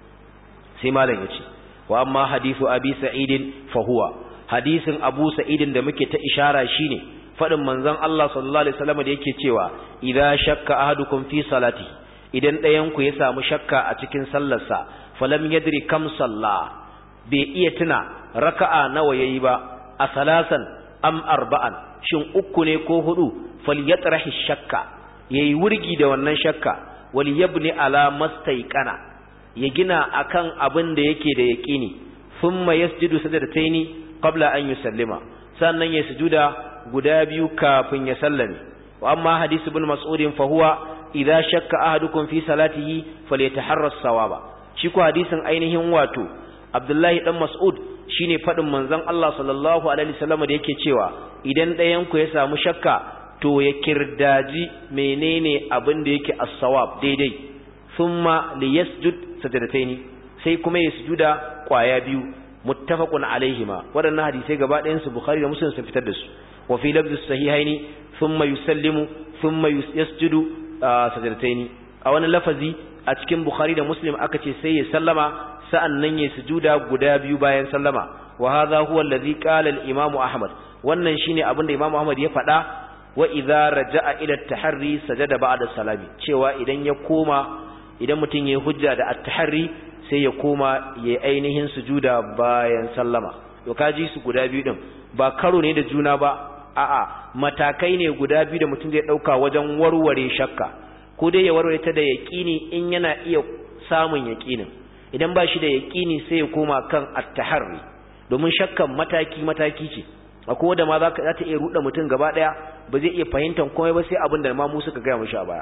sai malam yace wa amma hadithu Abi Sa'id fa huwa hadisin Abu Sa'id da muke ta ishara shine fadin manzon Allah sallallahu alaihi wasallam da yake cewa idza shakka ahadukum fi salati idan ɗayan ku ya samu shakka a cikin sallarsa falam yadri kam salla bai iya tuna raka'a nawa yayi ba a salasan am arba'an shin uku ne ko hudu falyatrahi shakka yayi wurgi da wannan shakka wal yabni ala mastaiqana ya gina akan abin da yake da yaqini thumma yasjudu sajdataini qabla an yusallima sannan ya sujuda guda biyu kafin ya sallame wa amma hadith ibn mas'ud fa huwa idza shakka ahadukum fi salatihi falyataharras sawaba shi ko hadisin ainihin wato Abdullahi dan Mas'ud shine fadin manzon Allah sallallahu alaihi wasallam da yake cewa idan ɗayan ku ya samu shakka to ya kirdaji menene abin da yake as-sawab daidai thumma liyasjud sajdataini sai kuma ya sujuda kwaya biyu muttafaqun alaihima wadannan hadisi gaba ɗayan su Bukhari da Muslim sun fitar da su wa fi lafzi sahihaini thumma yusallimu thumma yasjudu sajdataini a wani lafazi a cikin Bukhari da Muslim aka ce sai ya sallama sa'annan ya sujuda guda biyu bayan sallama wa hadha huwa alladhi qala al-imam Ahmad wannan shine abin da Imam Ahmad ya faɗa wa idza raja'a ila at-tahri sajada ba'da salami cewa idan ya koma idan mutun yayi hujja da at-tahri sai ya koma yayi ainihin sujuda bayan sallama to kaji su guda biyu din ba karo ne da juna ba a'a matakai ne guda biyu da mutun zai dauka wajen warware shakka ko dai ya warware ta da yaqini in yana iya samun yaqinin idan ba shi da yaqini sai ya koma kan at-tahri domin shakkan mataki mataki ce akwai wanda ma za ta iya ruɗa mutum gaba ɗaya ba zai iya fahimtar komai ba sai abin da mamu suka gaya mashi a baya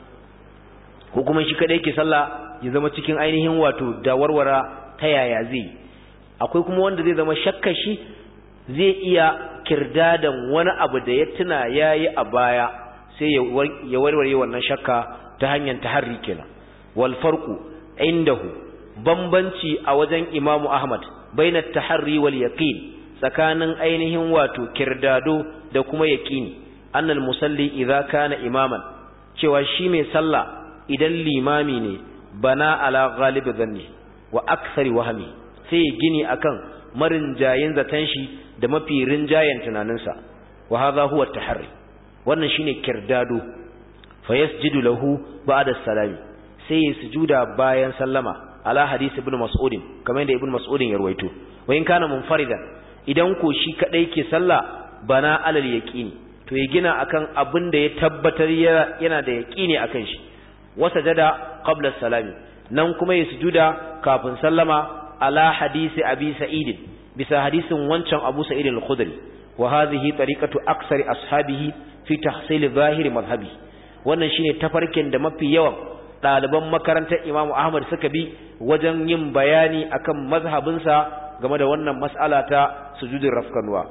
ko kuma shi kadai yake sallah ya zama cikin ainihin wato da warwara ta yaya zai akwai kuma wanda zai zama shakkar shi zai iya kirdadan wani abu da ya tuna yayi a baya sai ya warware wannan shakka ta hanyar taharri kenan wal farqu indahu bambanci a wajen Imam Ahmad baina taharri wal yaqin tsakanin ainihin wato kirdado da kuma yaqini annal musalli idza kana imaman cewa shi mai sallah idan limami ne bana ala ghalib dhanni wa akthari wahmi sai gini akan marin jayin zatan shi da mafi rinjayen tunaninsa wa hadha huwa taharri wannan shine kirdado fa yasjudu lahu ba'da salami sai ya sujuda bayan sallama ala hadisi ibn mas'ud kamar yadda ibn mas'ud ya ruwaito wa in kana munfaridan idan ko shi kadai ke sallah bana alal yaqini to ya gina akan abin da ya tabbatar yana da yaqini akan shi wa sajada qabla salami nan kuma ya sujuda kafin sallama ala hadisi abi sa'id bisa hadisin wancan abu sa'id al-khudri wa hadhihi tariqatu aksari ashabihi fi tahsil zahiri madhhabi wannan shine tafarkin da mafi yawan ɗaliban makarantar Imam Ahmad suka bi wajen yin bayani akan mazhabinsa game da wannan mas'ala ta sujudin rafkanwa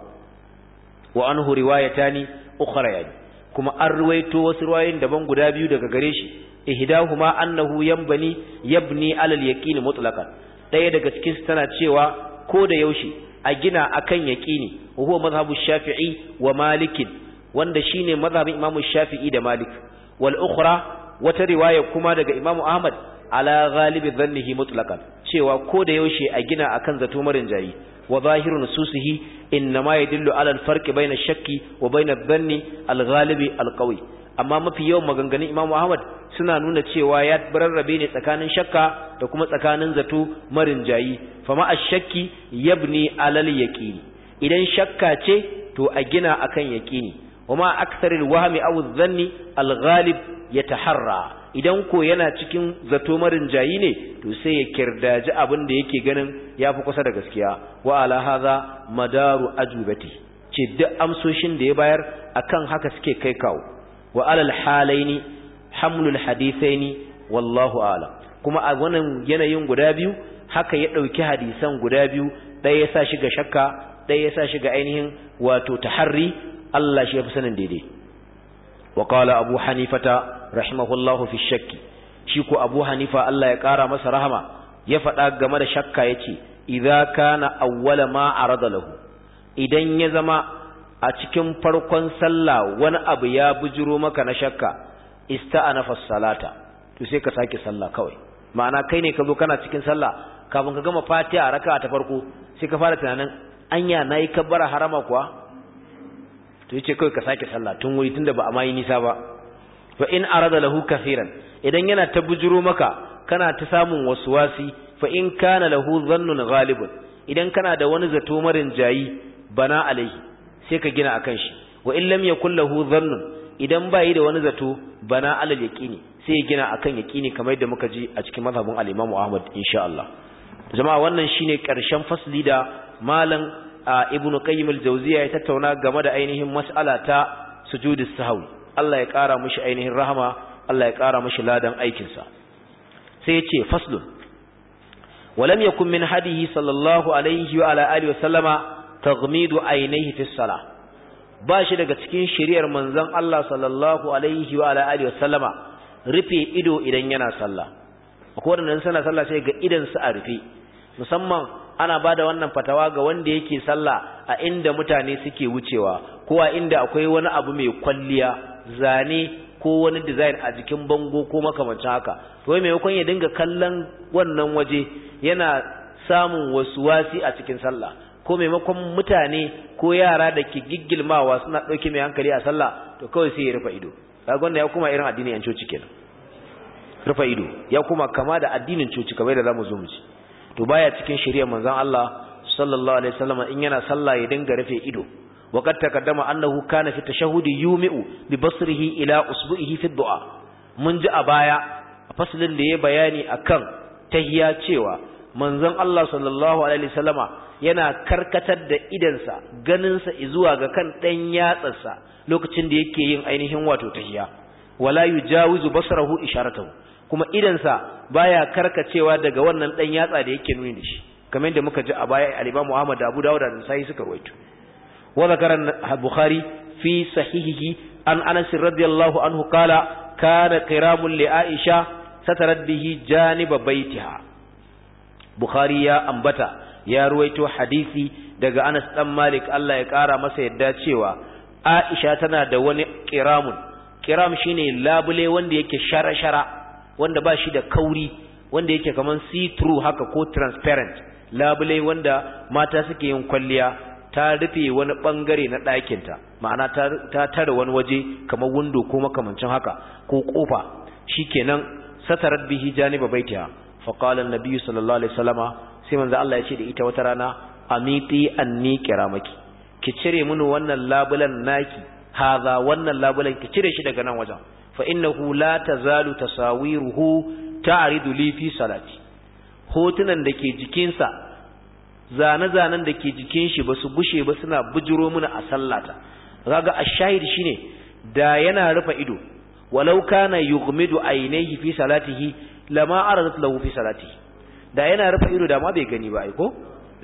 wa anhu riwayatani ukhrayani kuma an ruwaito wasu riwayoyin daban guda biyu daga gare shi ihdahuma annahu yanbani yabni alal yaqini mutlaqan daya daga cikin su tana cewa ko da yaushe a gina akan yaqini huwa mazhabu shafi'i wa malik wanda shine mazhabin Imam Shafi'i da Malik wal ukhra wata riwaya kuma daga Imam Ahmad ala ghalibi dhannihi mutlaqan cewa ko da yaushe a gina akan zato marin jayi wa zahiru nususihi inma yadullu ala al-farq bayna ash-shakki wa bayna adh-dhanni al-ghalibi al-qawi amma mafi yawan maganganun Imam Ahmad suna nuna cewa ya bararrabe ne tsakanin shakka da kuma tsakanin zato marin jayi fama ash-shakki yabni ala al-yaqini idan shakka ce to a gina akan yaqini wama aktharil wahmi aw adh-dhanni al-ghalib yataharra idan ko yana cikin zato marin jayi ne to sai ya kirdaji abin da yake ganin yafi kusa da gaskiya wa ala hadha madaru ajubati ce duk amsoshin da ya bayar akan haka suke kai kawo wa alal halaini hamlul hadithaini wallahu a'lam kuma a wannan yanayin guda biyu haka ya dauki hadisan guda biyu ɗaya ya sa shi ga shakka ɗaya ya sa shi ga ainihin wato taharri Allah shi ya fi sanin daidai wa qala abu hanifata rahimahullahu fi shakki shi ko abu hanifa Allah ya kara masa rahama ya faɗa game da shakka yace idza kana awwala ma arada lahu idan ya zama a cikin farkon sallah wani abu ya bujiro maka na shakka ista'anafa salata to sai ka sake sallah kawai ma'ana kai ne ka zo kana cikin sallah kafin ka gama fatiha raka'a ta farko sai ka fara tunanin anya nayi kabbara harama kuwa to yace kawai ka sake sallah tun wuri tunda ba a mai nisa ba fa in arada lahu kaseeran idan yana ta bujiro maka kana ta samun waswasi fa in kana lahu dhannun ghalibun idan kana da wani zato marin jayi bana alaihi sai ka gina akan shi wa in lam yakul lahu dhannun idan bai da wani zato bana alal yaqini sai ya gina akan yaqini kamar yadda muka ji a cikin mazhabin al-Imam Ahmad insha Allah jama'a wannan shine karshen fasli da malam Ibn Qayyim al-Jawziyya ya tattauna game da ainihin mas'ala ta sujudus sahwi Allah ya kara mishi ainihin rahama Allah ya kara mishi ladan aikin sa sai ya ce faslun walam yakun min hadihi sallallahu alaihi wa ala alihi wa sallama taghmidu ainihi fi salah ba shi daga cikin shari'ar manzon Allah sallallahu alaihi wa ala alihi wasallama rufe ido idan yana sallah akwai wanda sana sallah sai ga idan su a rufe musamman ana bada wannan fatawa ga wanda yake sallah a inda mutane suke wucewa ko a inda akwai wani abu mai kwalliya zane ko wani design a jikin bango ko makamancin haka to wai maimakon ya dinga kallon wannan waje yana samun wasuwasi a cikin sallah ko maimakon mutane ko yara da ke giggilmawa suna ɗauke mai hankali a sallah to kawai sai ya rufe ido kaga wanda ya kuma irin addinin yan coci kenan rufe ido ya kuma kama da addinin coci kamar da zamu zo mu ci to baya cikin shari'ar manzon Allah sallallahu alaihi wasallam in yana sallah ya dinga rufe ido wa qad taqaddama annahu kana fi tashahhudi yumi'u bi basrihi ila usbu'ihi fi du'a mun ji a baya a fasalin da ya bayani akan tahiyya cewa manzon Allah sallallahu alaihi wasallama yana karkatar da idansa ganinsa zuwa ga kan ɗan yatsarsa lokacin da yake yin ainihin wato tahiyya wala yujawizu basarahu isharatahu kuma idansa baya karkacewa daga wannan ɗan yatsa da yake nuni da shi kamar yadda muka ji a baya al-Imam Muhammad da Abu Dawud da Nasa'i suka rawaito wa zakara al-Bukhari fi sahihihi an Anas radiyallahu anhu qala kana qiramun li Aisha satarat bihi janiba baitiha Bukhari ya ambata ya ruwaito hadisi daga Anas dan Malik Allah ya kara masa yadda cewa Aisha tana da wani qiramun qiram shine labule wanda yake shara-shara wanda ba shi da kauri wanda yake kaman see through haka ko transparent labule wanda mata suke yin kwalliya ta rufe wani bangare na ɗakin ta ma'ana ta ta tare wani waje kamar window ko makamancin haka ko kofa shikenan satarat bihi janiba baitiha fa qala an-nabi sallallahu alaihi wasallama sai manzo Allah ya ce da ita wata rana amiti anni kiramaki ki cire mini wannan labulan naki haza wannan labulan ki cire shi daga nan wajen fa innahu la tazalu tasawiruhu ta'ridu li fi salati hotunan da ke jikinsa zane-zanen da ke jikin shi ba su bushe ba suna bujiro mini a sallata kaga ash-shahid shine da yana rufe ido walau kana yughmidu aynayhi fi salatihi lama aradat lahu fi salatihi da yana rufe ido da ma bai gani ba ai ko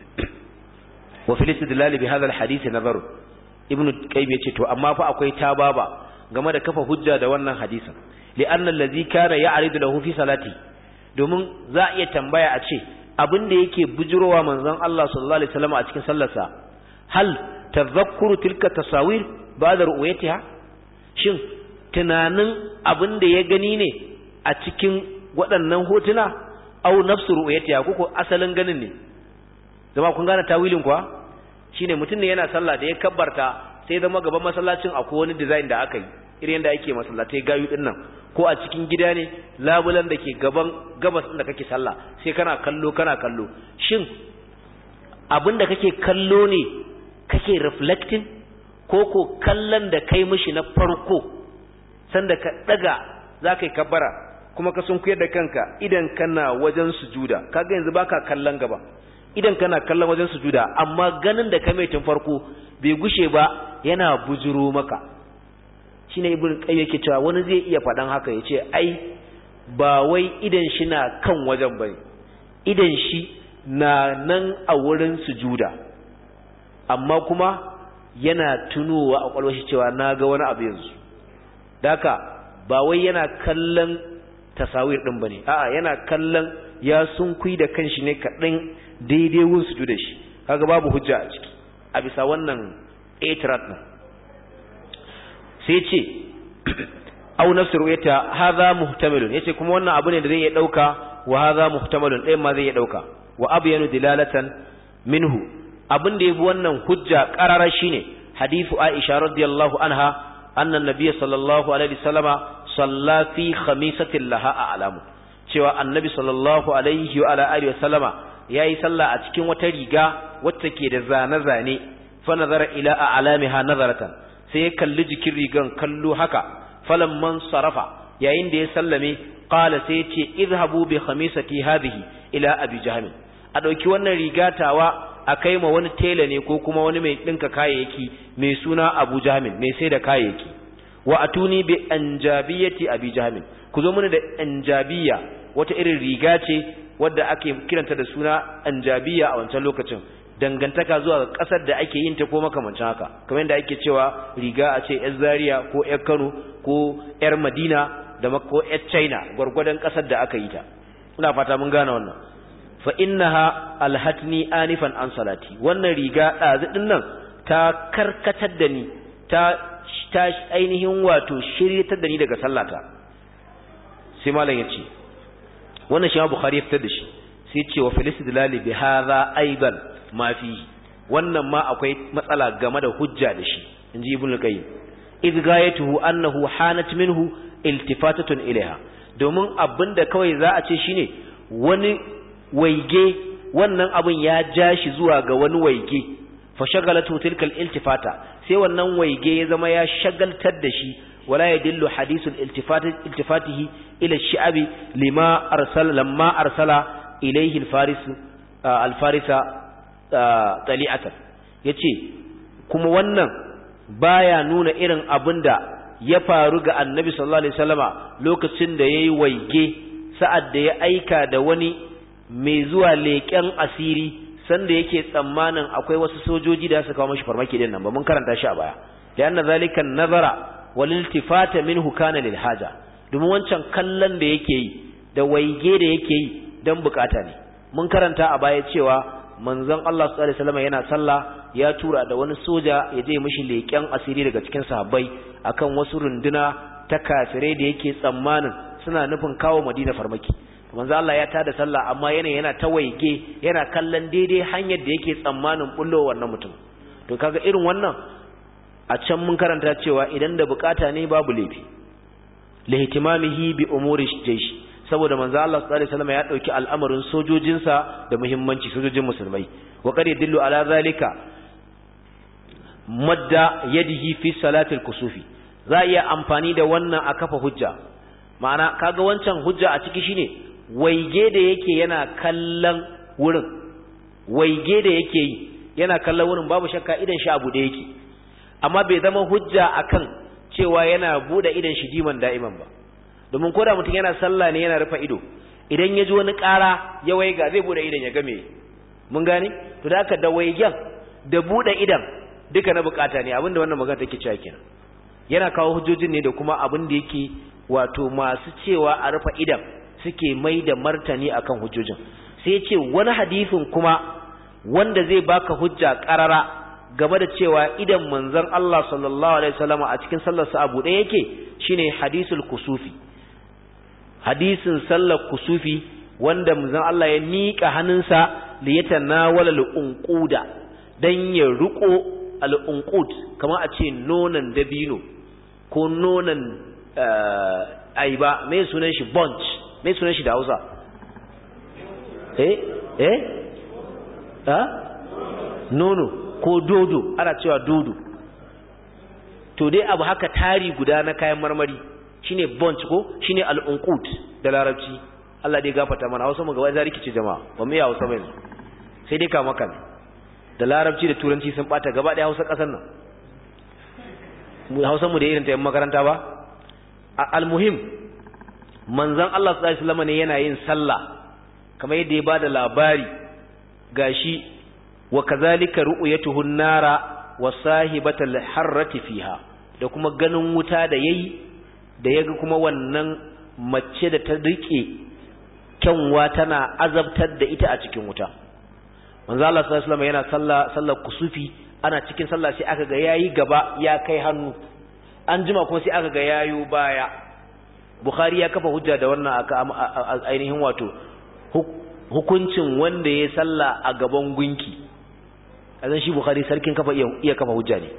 wa fil istidlal bi hadha al-hadith nazar ibnu qayyim yace to amma fa akwai tababa game da kafa hujja da wannan hadisin li'anna allazi kana ya'ridu lahu fi salati domin za a iya tambaya a ce abin da yake bujurowa manzon Allah sallallahu alaihi wasallam a cikin sallarsa hal tadhakkuru tilka tasawir ba'da ru'yatiha shin tunanin abin da ya gani ne a cikin waɗannan hotuna au nafsu ru'yatiha ko asalin ganin ne zama kun gane tawilin kuwa shine mutum ne yana sallah da ya kabbarta sai zama gaban masallacin akwai wani design da aka yi irin yanda ake masallatai gayu din nan ko a cikin gida ne labulan da ke gaban gabas din da kake sallah sai kana kallo kana kallo shin abinda kake kallo ne kake reflecting ko ko kallon da kai mishi na farko sanda ka daga zaka yi kabbara kuma ka sunkuyar da kanka idan kana wajen sujuda kaga yanzu baka kallon gaba idan kana kallon wajen sujuda amma ganin da ka mai tun farko bai gushe ba yana bujuro maka shine ibn qayyim yake cewa wani zai iya fadan haka yace ai ba wai idan shi na kan wajen bane idan shi na nan a wurin sujuda amma kuma yana tunowa a kwalwar shi cewa naga wani abu yanzu daka ba wai yana kallon tasawir din bane a'a yana kallon ya sunkui da kanshi ne kadan daidai wun sujuda shi kaga babu hujja a ciki a bisa wannan itirat din sai ce au nafsu ru'yata hadha muhtamalun yace kuma wannan abu ne da zai iya dauka wa hadha muhtamalun dai ma zai iya dauka wa abyanu dilalatan minhu abin da yabi wannan hujja qarara shine hadithu Aisha radiyallahu anha anna an-nabiy sallallahu alaihi wasallama salla fi khamisatin laha a'lamu cewa annabi sallallahu alaihi wa ala alihi wasallama yayi sallah a cikin wata riga wacce ke da zane-zane fa nazara ila a'lamiha nazaratan sai ya kalli jikin rigan kallo haka falamman sarafa yayin da ya sallame qala sai ya ce izhabu bi khamisati hadhihi ila abi jahm a dauki wannan rigatawa akai ma wani tela ne ko kuma wani mai dinka kayayyaki mai suna Abu Jahm mai sai da kayayyaki wa atuni bi anjabiyati abi jahm ku zo mun da anjabiya wata irin riga ce wadda ake kiranta da suna anjabiya a wancan lokacin dangantaka zuwa ga kasar da ake yin ta ko makamancin haka kamar yadda ake cewa riga a ce yar Zaria ko yar Kano ko yar Madina da ko yar China gurgurdan kasar da aka yi ta ina fata mun gane wannan fa innaha alhatni anifan an salati wannan riga dazu din nan ta karkatar da ni ta ta ainihin wato shiryatar da ni daga sallata sai malam yace wannan shi Bukhari ya fitar da shi sai ce wa filistidlali bi hadha aidan ma fi wannan ma akwai matsala game da hujja da shi inji ibn al-qayyim idgayatuhu annahu hanat minhu iltifatatun ilaiha domin abinda kawai za a ce shine wani waige wannan abin ya ja shi zuwa ga wani waige fa shagalatu tilka al-iltifata sai wannan waige ya zama ya shagaltar da shi wala yadillu hadithul iltifati iltifatihi ila ash-sha'bi lima arsala lamma arsala ilayhi al-faris al-farisa tali'atan yace kuma wannan baya nuna irin abinda ya faru ga annabi sallallahu alaihi wasallama lokacin da yayi waige sa'ad da ya aika da wani mai zuwa leƙen asiri sanda yake tsammanin akwai wasu sojoji da suka kawo mashi farmaki din nan ba mun karanta shi a baya da anna zalika nazara wal iltifata minhu kana lil haja domin wancan kallon da yake yi da waige da yake yi dan bukata ne mun karanta a baya cewa manzon Allah sallallahu alaihi wasallam yana sallah ya tura da wani soja ya je mishi leƙen asiri daga cikin sahabbai akan wasu runduna ta kafirai da yake tsammanin suna nufin kawo Madina farmaki manzo Allah ya tada sallah amma yana yana ta waige yana kallon daidai hanyar da yake tsammanin bullo wannan mutum to kaga irin wannan a can mun karanta cewa idan da bukata ne babu laifi lihtimamihi bi umuri jaysh saboda manzo Allah sallallahu alaihi wasallam ya dauki al'amarin sojojinsa da muhimmanci sojojin musulmai wa qad yadullu ala zalika madda yadihi fi salati al-kusufi za iya amfani da wannan a kafa hujja ma'ana kaga wancan hujja a ciki shine waige da yake yana kallon wurin waige da yake yi yana kallon wurin babu shakka idan shi abu da yake amma bai zama hujja akan cewa yana bude idan shi diman da'iman ba domin koda mutum yana sallah ne yana rufe ido idan ya ji wani ƙara ya waiga zai bude idan ya game mun gane to da haka da waigen da bude idan duka na bukata ne abinda wannan magana take cewa kenan yana kawo hujjojin ne da kuma abin da yake wato masu cewa a rufe idan suke mai da martani akan hujjojin sai ya ce wani hadisin kuma wanda zai baka hujja karara game da cewa idan manzon Allah sallallahu alaihi wasallam a cikin sallarsa abu ɗaya yake shine hadisul kusufi hadisin sallar kusufi wanda manzon Allah ya nika hannunsa li yatanawala al-unquda dan ya ruko al-unqud kamar a ce nonon dabino ko nonon aiba mai sunan shi bunch mai sunan shi da Hausa eh eh ha nono ko dodo ana cewa dodo to dai abu haka tari guda na kayan marmari shine bunch ko shine al-unqud da larabci Allah dai gafarta mana Hausa mu gaba da rikice jama'a ba mu yi Hausa ba yanzu sai dai ka maka da larabci da turanci sun bata gaba da Hausa kasar nan mu Hausa mu da irin ta yan makaranta ba al-muhim manzon Allah sallallahu alaihi wasallam ne yana yin sallah kamar yadda ya bada labari gashi wa kazalika ru'yatuhu an-nara wa sahibatal harrati fiha da kuma ganin wuta da yayi da yaga kuma wannan mace da ta rike kyanwa tana azabtar da ita a cikin wuta manzo Allah sallallahu alaihi wasallam yana sallah sallar kusufi ana cikin sallah sai aka ga yayi gaba ya kai hannu an jima kuma sai aka ga yayo baya Bukhari ya kafa hujja da wannan aka ainihin wato hukuncin wanda ya sallah a gaban gunki azan shi Bukhari sarkin kafa iya kafa hujja ne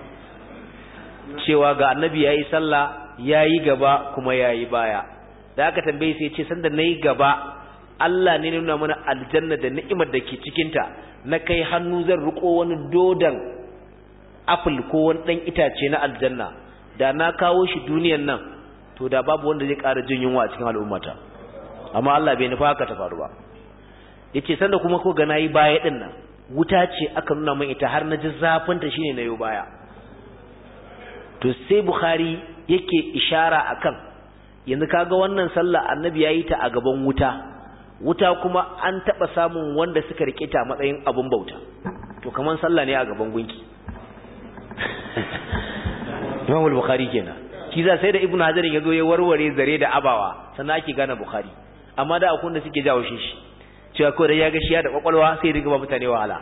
cewa ga annabi yayi sallah yayi gaba kuma yayi baya da aka tambaye sai ya ce sanda nayi gaba Allah ne nuna mana aljanna da ni'imar da ke cikin ta na kai hannu zan riko wani dodan apple ko wani dan itace na aljanna da na kawo shi duniyar nan to da babu wanda zai ƙara jin yunwa a cikin al'ummata amma Allah bai nufa haka ta faru ba yace sanda kuma ko ga nayi baya din nan wuta ce aka nuna min ita har na ji zafin ta shine nayo baya to sai Bukhari yake ishara akan yanzu kaga wannan sallah annabi yayi ta a gaban wuta wuta kuma an taba samun wanda suka rike ta matsayin abun bauta to kaman sallah ne a gaban gunki Imam al-Bukhari kenan shi za sai da Ibn Hajar yazo ya warware zare da abawa sannan ake gane Bukhari amma da akwai wanda suke jawo shi cewa ko da ya ga shiya da kwakwalwa sai riga ba mutane wahala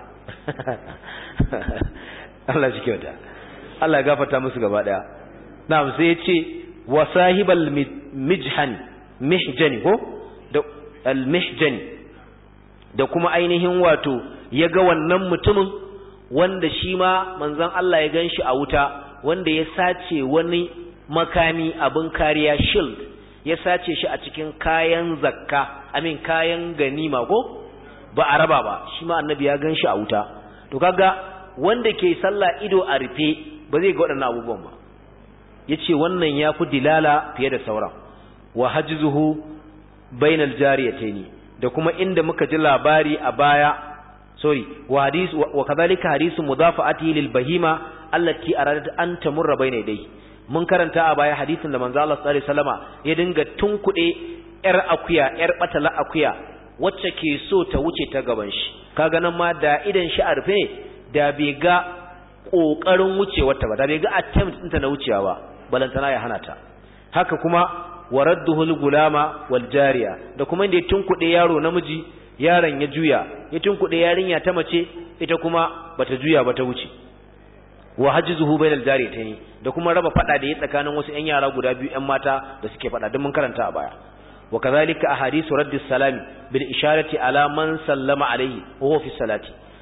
Allah shi kyauta Allah ya gafarta musu gaba daya na'am sai ya ce wa sahibal mijhan mihjani ko da al-mihjani da kuma ainihin wato ya ga wannan mutumin wanda shi ma manzon Allah ya ganshi a wuta wanda ya sace wani makami abin kariya shield ya sace shi a cikin kayan zakka amin kayan ganima ko ba a raba ba shi ma annabi ya ganshi a wuta to kaga wanda ke sallah ido a rufe ba zai ga waɗannan abubuwan ba yace wannan yafi dilala fiye da sauran wa hajzuhu bainal jariyataini da kuma inda muka ji labari a baya sorry wa hadis wa kadhalika hadisu mudafa'ati lil bahima allati aradat an tamurra bayna yadayhi mun karanta a baya hadisin da manzo Allah sallallahu alaihi wasallama ya dinga tunkuɗe yar akuya yar batala akuya wacce ke so ta wuce ta gaban shi kaga nan ma da idan shi a rufe da bai ga kokarin wucewar ta ba da bai ga attempt ɗinta na wucewa ba balantana ya hana ta haka kuma waradduhul gulama wal jariya da kuma inda ya tunkuɗe yaro namiji yaron ya juya ya tunkuɗe yarinya ta mace ita kuma bata juya ba ta wuce wa hajjuhu bainal jariyatayn da kuma raba fada da yi tsakanin wasu ƴan yara guda biyu ƴan mata da suke fada don mun karanta a baya wa kadhalika ahadithu raddis salami bil isharati ala man sallama alayhi wa huwa fi salati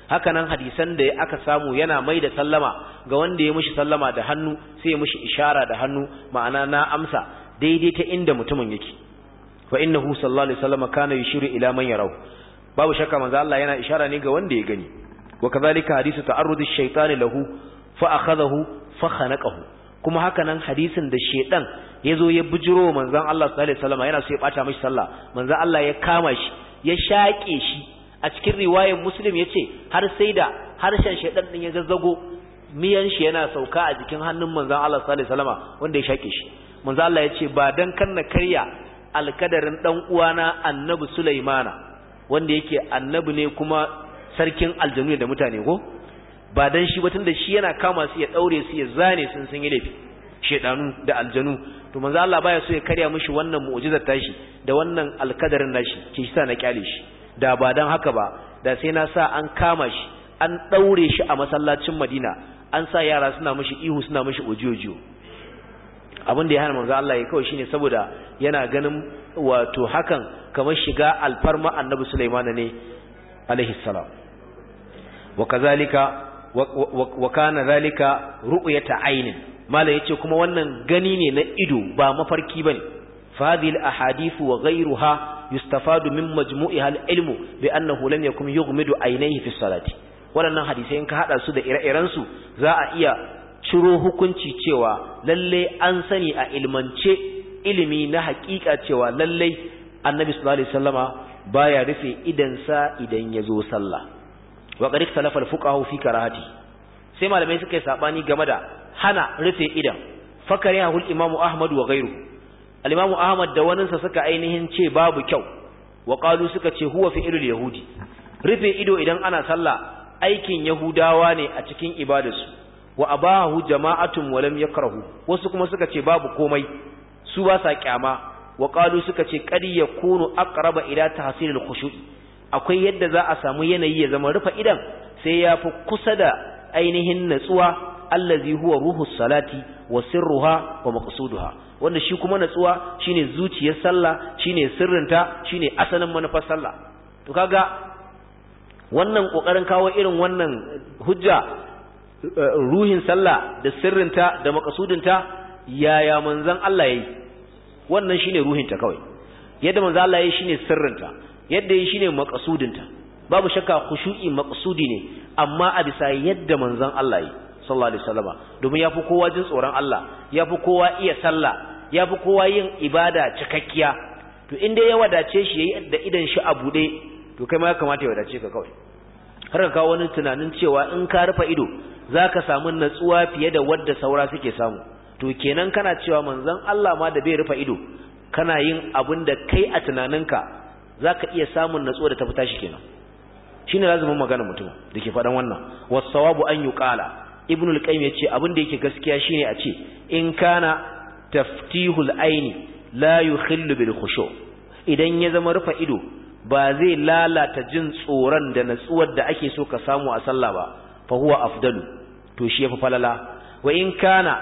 haka nan hadisan da aka samu yana mai da sallama ga wanda ya mishi sallama da hannu sai ya mishi ishara da hannu ma'ana na amsa daidai ta inda mutumin yake fa innahu sallallahu alaihi wasallam kana yushiru ila man yarahu babu shakka manzo Allah yana ishara ne ga wanda ya gani wa kadhalika hadisu ta'arrudi ash-shaytan lahu fa akhadahu fa khanaqahu kuma haka nan hadisin da shedan yazo ya bujiro manzon Allah sallallahu alaihi wasallam yana so ya bata mishi sallah manzon Allah ya kama shi ya shaƙe shi a cikin riwayar Muslim yace har sai da harshen shedan din ya zazzago miyan shi yana sauka a jikin hannun manzon Allah sallallahu alaihi wasallam wanda ya shaƙe shi manzon Allah yace ba dan kan na karya alkadarin dan uwana annabi Sulaimana wanda yake annabi ne kuma sarkin aljanu da mutane ko ba dan shi batun da shi yana kama su ya daure su ya zane sun sun yi laifi shedanu da aljanu to manzo Allah baya so ya karya mishi wannan mu'jizar tashi da wannan alkadarin nashi ke shi sa na kyale shi da ba dan haka ba da sai na sa an kama shi an daure shi a masallacin Madina an sa yara suna mishi ihu suna mishi ojiyojiyo abin da ya hana manzo Allah ya kawai shine saboda yana ganin wato hakan kamar shiga alfarma annabi Sulaiman ne alaihi salam wa kazalika wa kana zalika ru'yata aynin mala yace kuma wannan gani ne na ido ba mafarki bane fa hadhihi al-ahadith wa ghayruha yustafadu min majmu'iha al-ilmu bi annahu lam yakun yughmidu aynayhi fi salati wadannan hadisi in ka hada su da ire-iren su za a iya ciro hukunci cewa lalle an sani a ilmance ilimi na hakika cewa lalle annabi sallallahu alaihi wasallama baya rufe idan sa idan yazo sallah wa qad ikhtalafa al-fuqaha fi karahati sai malamai suka yi sabani game da hana rufe idan fakarihu al-imamu ahmad wa ghayruhu al-imamu ahmad da waninsa suka ainihin ce babu kyau wa qalu suka ce huwa fi'lul yahudi rufe ido idan ana sallah aikin yahudawa ne a cikin ibadarsu wa abahu jama'atun wa lam yakrahu wasu kuma suka ce babu komai su ba sa kyama wa qalu suka ce qad yakunu aqraba ila tahsilil khushu' akwai yadda za a samu yanayi ya zama rufa idan sai ya fi kusa da ainihin natsuwa allazi huwa ruhu salati wa sirruha wa maqsuduha wanda shi kuma natsuwa shine zuciyar sallah shine sirrinta shine asalin manufar sallah to kaga wannan kokarin kawo irin wannan hujja ruhin sallah da sirrinta da maqsudinta yaya manzon Allah yayi wannan shine ruhinta kawai yadda manzon Allah yayi shine sirrinta yadda yi shine maqsudinta babu shakka khushu'i maqsudi ne amma a bisa yadda manzon Allah yi sallallahu alaihi wasallama domin yafi kowa jin tsoron Allah yafi kowa iya sallah yafi kowa yin ibada cikakkiya to inda ya wadace shi yayi da idan shi a bude to kai ma ya kamata ya wadace ka kawai har ka kawo wani tunanin cewa in ka rufa ido zaka samu natsuwa fiye da wadda saura suke samu to kenan kana cewa manzon Allah ma da bai rufa ido kana yin abin da kai a tunaninka zaka iya samun natsuwa da ta fita shi kenan shine lazumin magana mutum dake fadan wannan was-sawabu an yuqala ibnu al-qayyim yace abin da yake gaskiya shine a ce in kana taftihul aini la yukhillu bil khushu idan ya zama rufa ido ba zai lalata jin tsoron da natsuwar da ake so ka samu a sallah ba fa huwa afdalu to shi yafi falala wa in kana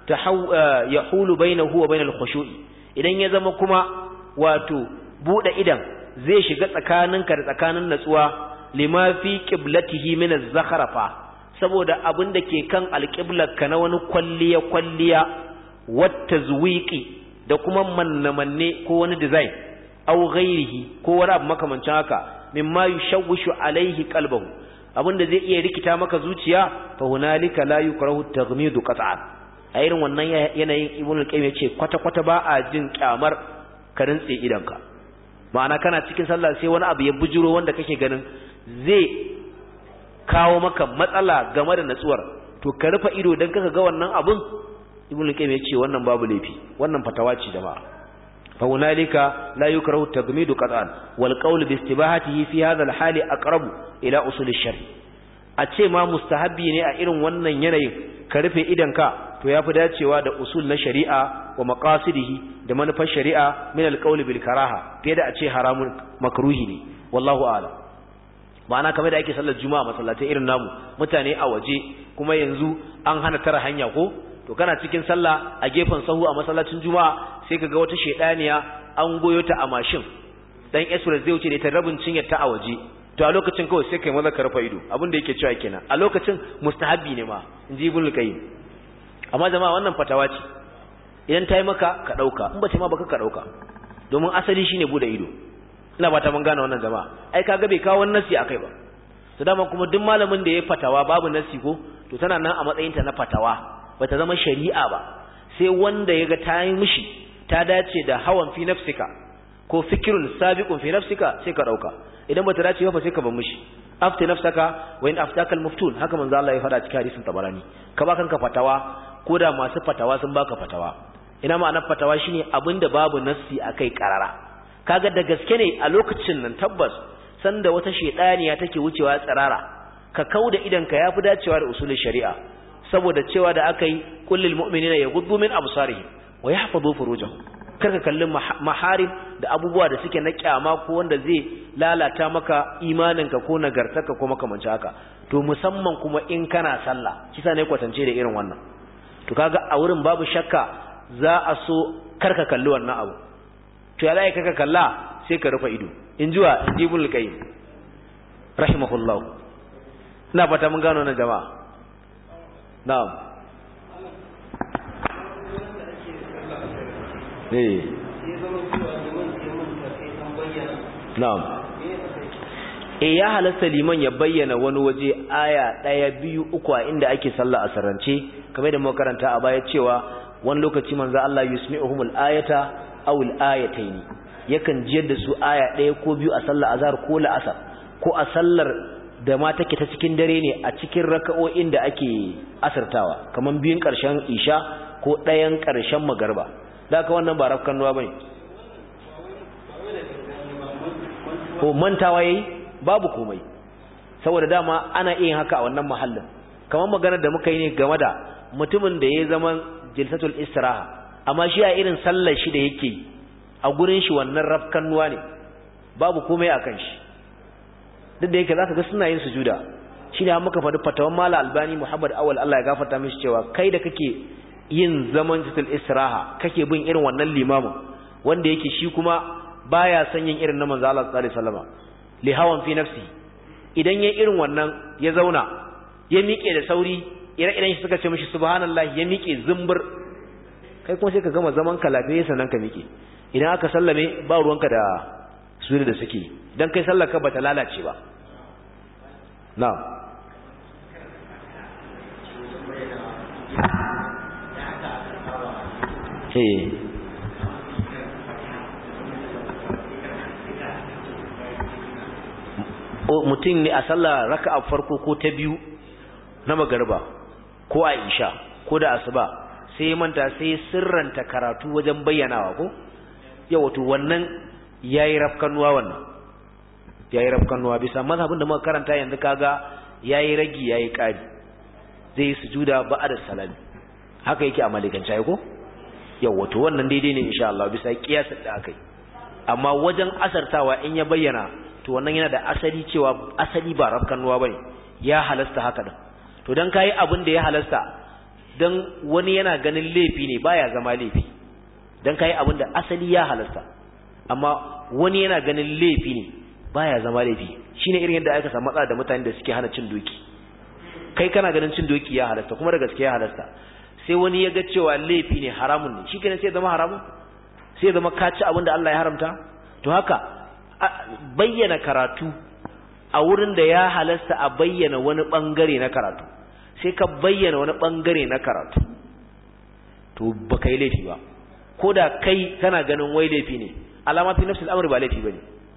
yahulu bainahu wa bainal khushu'i idan ya zama kuma wato bude idan zai shiga tsakaninka da tsakanin natsuwa lima fi qiblatihi min az-zakhrafa saboda abin da ke kan alqiblarka na wani kwalliya kwalliya wat tazwiqi da kuma mannamanne ko wani design aw ghairihi ko wani abu makamancin haka mimma yushawwishu alaihi qalbahu abinda zai iya rikita maka zuciya fa hunalika la yukrahu taghmidu qat'an a irin wannan yanayin ibnu al-qayyim yace kwata kwata ba a jin kyamar ka rintse idanka ma'ana kana cikin sallah sai wani abu ya bujuro wanda kake ganin zai kawo maka matsala game da natsuwar to ka rufa ido dan kaka ga wannan abun ibnu al-qayyim yace wannan babu laifi wannan fatawa ce jama'a fa hunalika la yukrahu taghmidu qat'an wal qawl bi istibahatihi fi hadha al-hali aqrabu ila usul ash-shar a ce ma mustahabbi ne a irin wannan yanayin ka rufe idanka to yafi dacewa da usul na shari'a wa maqasidihi da manufar shari'a min al-qawl bil karaha fiye da a ce haramun makruhi ne wallahu a'lam ma'ana kamar da ake sallar juma'a masallatai irin namu mutane a waje kuma yanzu an hana tara hanya ko to kana cikin sallah a gefen sahu a masallacin juma'a sai kaga wata shedaniya an goyo ta a mashin dan express zai wuce da ta rabin cinyar ta a waje to a lokacin kawai sai kai maza ka rufe ido abin da yake cewa kenan a lokacin mustahabbi ne ma inji ibn al-qayyim amma jama'a wannan fatawa ce idan ta yi maka ka dauka in ba ta ma baka ka dauka domin asali shine bude ido ina ba ta mun gane wannan jama'a ai kaga bai kawo wannan nasi akai ba to dama kuma duk malamin da ya fatawa babu nasi ko to tana nan a matsayin ta na fatawa bata zama shari'a ba sai wanda yaga ta yi mishi ta dace da hawan fi nafsika ko fikrun sabiqun fi nafsika sai ka dauka idan bata dace ba sai ka bar mishi afti nafsaka wa in aftaka al-muftun haka manzo Allah ya faɗa cikin hadisin Tabarani ka ba kanka fatawa ko da masu fatawa sun baka fatawa ina ma'anar fatawa shine abinda babu nassi akai karara kaga da gaske ne a lokacin nan tabbas sanda wata shedaniya take wucewa tsirara ka kauda idan ka yafi dacewa da usulul shari'a saboda cewa da akai kullil mu'minina yaghuddu min absarihim wa yahfazu furujahum karka kallin maharim da abubuwa da suke na kyama ko wanda zai lalata maka imaninka ko nagartarka ko makamanci haka to musamman kuma in kana sallah kisa ne kwatance da irin wannan to kaga a wurin babu shakka za a so karka kalli wannan abu to ya lai karka kalla sai ka rufe ido in jiwa ibnul qayyim rahimahullah ina fata mun gano nan jama'a na'am eh na'am eh ya halasta liman ya bayyana wani waje aya daya biyu uku a inda ake sallah a sarrance kamar da muka karanta a baya cewa wani lokaci manzo Allah yusmi'uhumul ayata aw al ayatayn yakan jiyar da su aya daya ko biyu a sallar azhar ko la'asar ko a sallar da ma take ta cikin dare ne a cikin raka'o'in da ake asartawa kaman biyun karshen isha ko dayan karshen magarba da ka wannan ba rafkan ruwa bane ko mantawa yayi babu komai saboda dama ana iya haka a wannan mahallin kamar maganar da muka yi ne game da mutumin da ya zama jilsatul istiraha amma shi a irin sallar shi da yake a gurin shi wannan rafkan ruwa ne babu komai akan shi duk da yake zaka ga suna yin sujuda shine an muka faɗi fatawan mala albani muhammad awal Allah ya gafarta mishi cewa kai da kake yin zaman jitul istiraha kake bin irin wannan limamin wanda yake shi kuma baya son yin irin na manzo Allah sallallahu alaihi wasallam li hawan fi nafsi idan yayin irin wannan ya zauna ya miƙe da sauri ire-iren shi suka ce mishi subhanallahi ya miƙe zumbur kai kuma sai ka gama zaman ka lafiya sannan ka miƙe idan aka sallame ba ruwanka da sura da suke dan kai sallar ka bata lalace ba na'am eh mutum ne a sallah raka'a farko ko ta biyu na magariba ko a isha ko da asuba sai ya manta sai sirranta karatu wajen bayyanawa ko yawa to wannan yayi rafkanuwa wannan yayi rafkanuwa bisa mazhabin da muka karanta yanzu kaga yayi ragi yayi kari zai sujuda ba'da salami haka yake a malikance ko yawa to wannan daidai ne insha Allah bisa kiyasin da akai amma wajen asartawa in ya bayyana to wannan yana da asali cewa asali ba rafkanuwa bane ya halasta haka din to dan kai abin da ya halasta dan wani yana ganin laifi ne baya zama laifi dan kai abin da asali ya halasta amma wani yana ganin laifi ne baya zama laifi shine irin yadda aka samu matsala da mutane da suke hana cin doki kai kana ganin cin doki ya halasta kuma da gaskiya ya halasta sai wani ya ga cewa laifi ne haramun ne shikenan sai ya zama haramun sai ya zama ka ci abin da Allah ya haramta to haka bayyana karatu a wurin da ya halasta a bayyana wani bangare na karatu sai ka bayyana wani bangare na karatu to baka yi laifi ba ko da kai kana ganin wai laifi ne alama fi nafsul amri ba laifi bane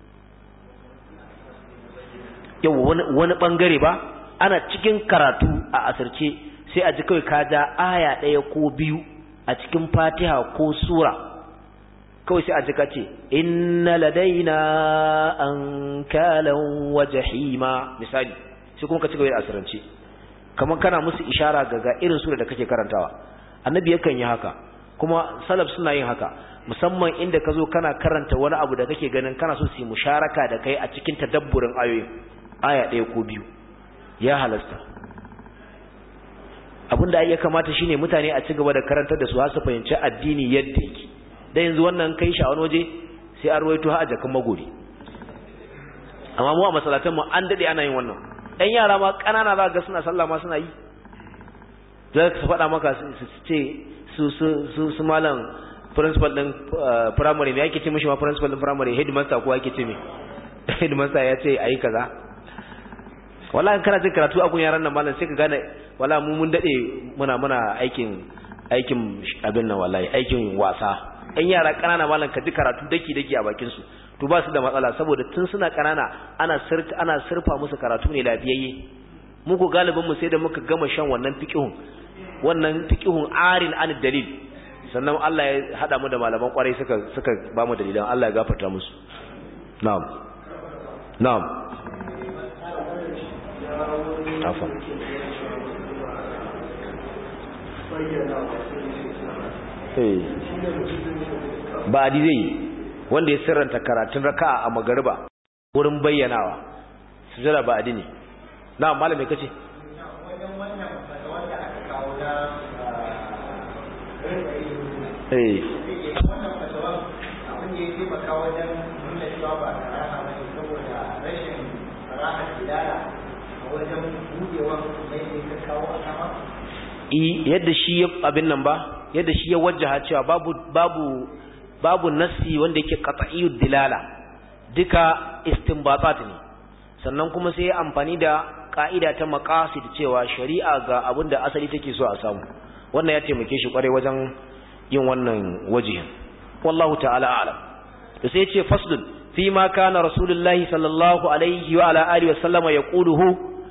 yau wani wani bangare ba ana cikin karatu a asirce sai a ji kai ka ja aya daya ko biyu a cikin Fatiha ko sura kawai sai a ji ka ce inna ladaina ankalan wa jahima misali sai kuma ka ci gaba da asirance kamar kana musu ishara ga ga irin sura da kake karantawa annabi yakan yi haka kuma salaf suna yin haka musamman inda ka zo kana karanta wani abu da kake ganin kana so su yi musharaka da kai a cikin tadabburin ayoyin aya ɗaya ko biyu ya halasta abinda ya kamata shine mutane a ci gaba da karantar da su har su fahimci addini yadda yake da yanzu wannan kai shi a wani waje sai an ruwaito ha a jakan magori amma mu a masallatan mu an dade ana yin wannan ɗan yara ma ƙanana za ga suna sallah ma suna yi za su faɗa maka su ce su su su malam principal din primary me yake ce mishi ma principal din primary headmaster ko yake ce me headmaster ya ce ayi kaza wallahi kana jin karatu a gun yaran nan malam sai ka gane wallahi mu mun dade muna muna aikin aikin abin nan wallahi aikin wasa ɗan yara ƙanana malam ka ji karatu daki daki a bakin su to ba su da matsala saboda tun suna ƙanana ana sirka ana sirfa musu karatu ne lafiyayye mu ko galibin mu sai da muka gama shan wannan fiqhun wannan fiqhun arin an dalil sannan Allah ya hada mu da malaman kwarai suka suka ba mu dalilan Allah ya gafarta musu na'am na'am afa eh ba di zai wanda ya sirranta karatun raka'a a magariba wurin bayyanawa sujada ba adi ne na'am malami kace eh wannan fatawa abin da yake maka wajen nuna cewa ba karaha bane saboda rashin karaha dilala a wajen budewa mai da ka kawo a sama i yadda shi abin nan ba yadda shi ya wajjaha cewa babu babu babu nassi wanda yake qat'iyud dilala duka istinbatat ne sannan kuma sai ya amfani da ka'ida ta maqasid cewa shari'a ga abin da asali take so a samu wannan ya taimake shi kware wajen yin wannan wajihin wallahu ta'ala a'lam to sai yace faslun fi ma kana rasulullahi sallallahu alaihi wa ala alihi wa sallama yaquluhu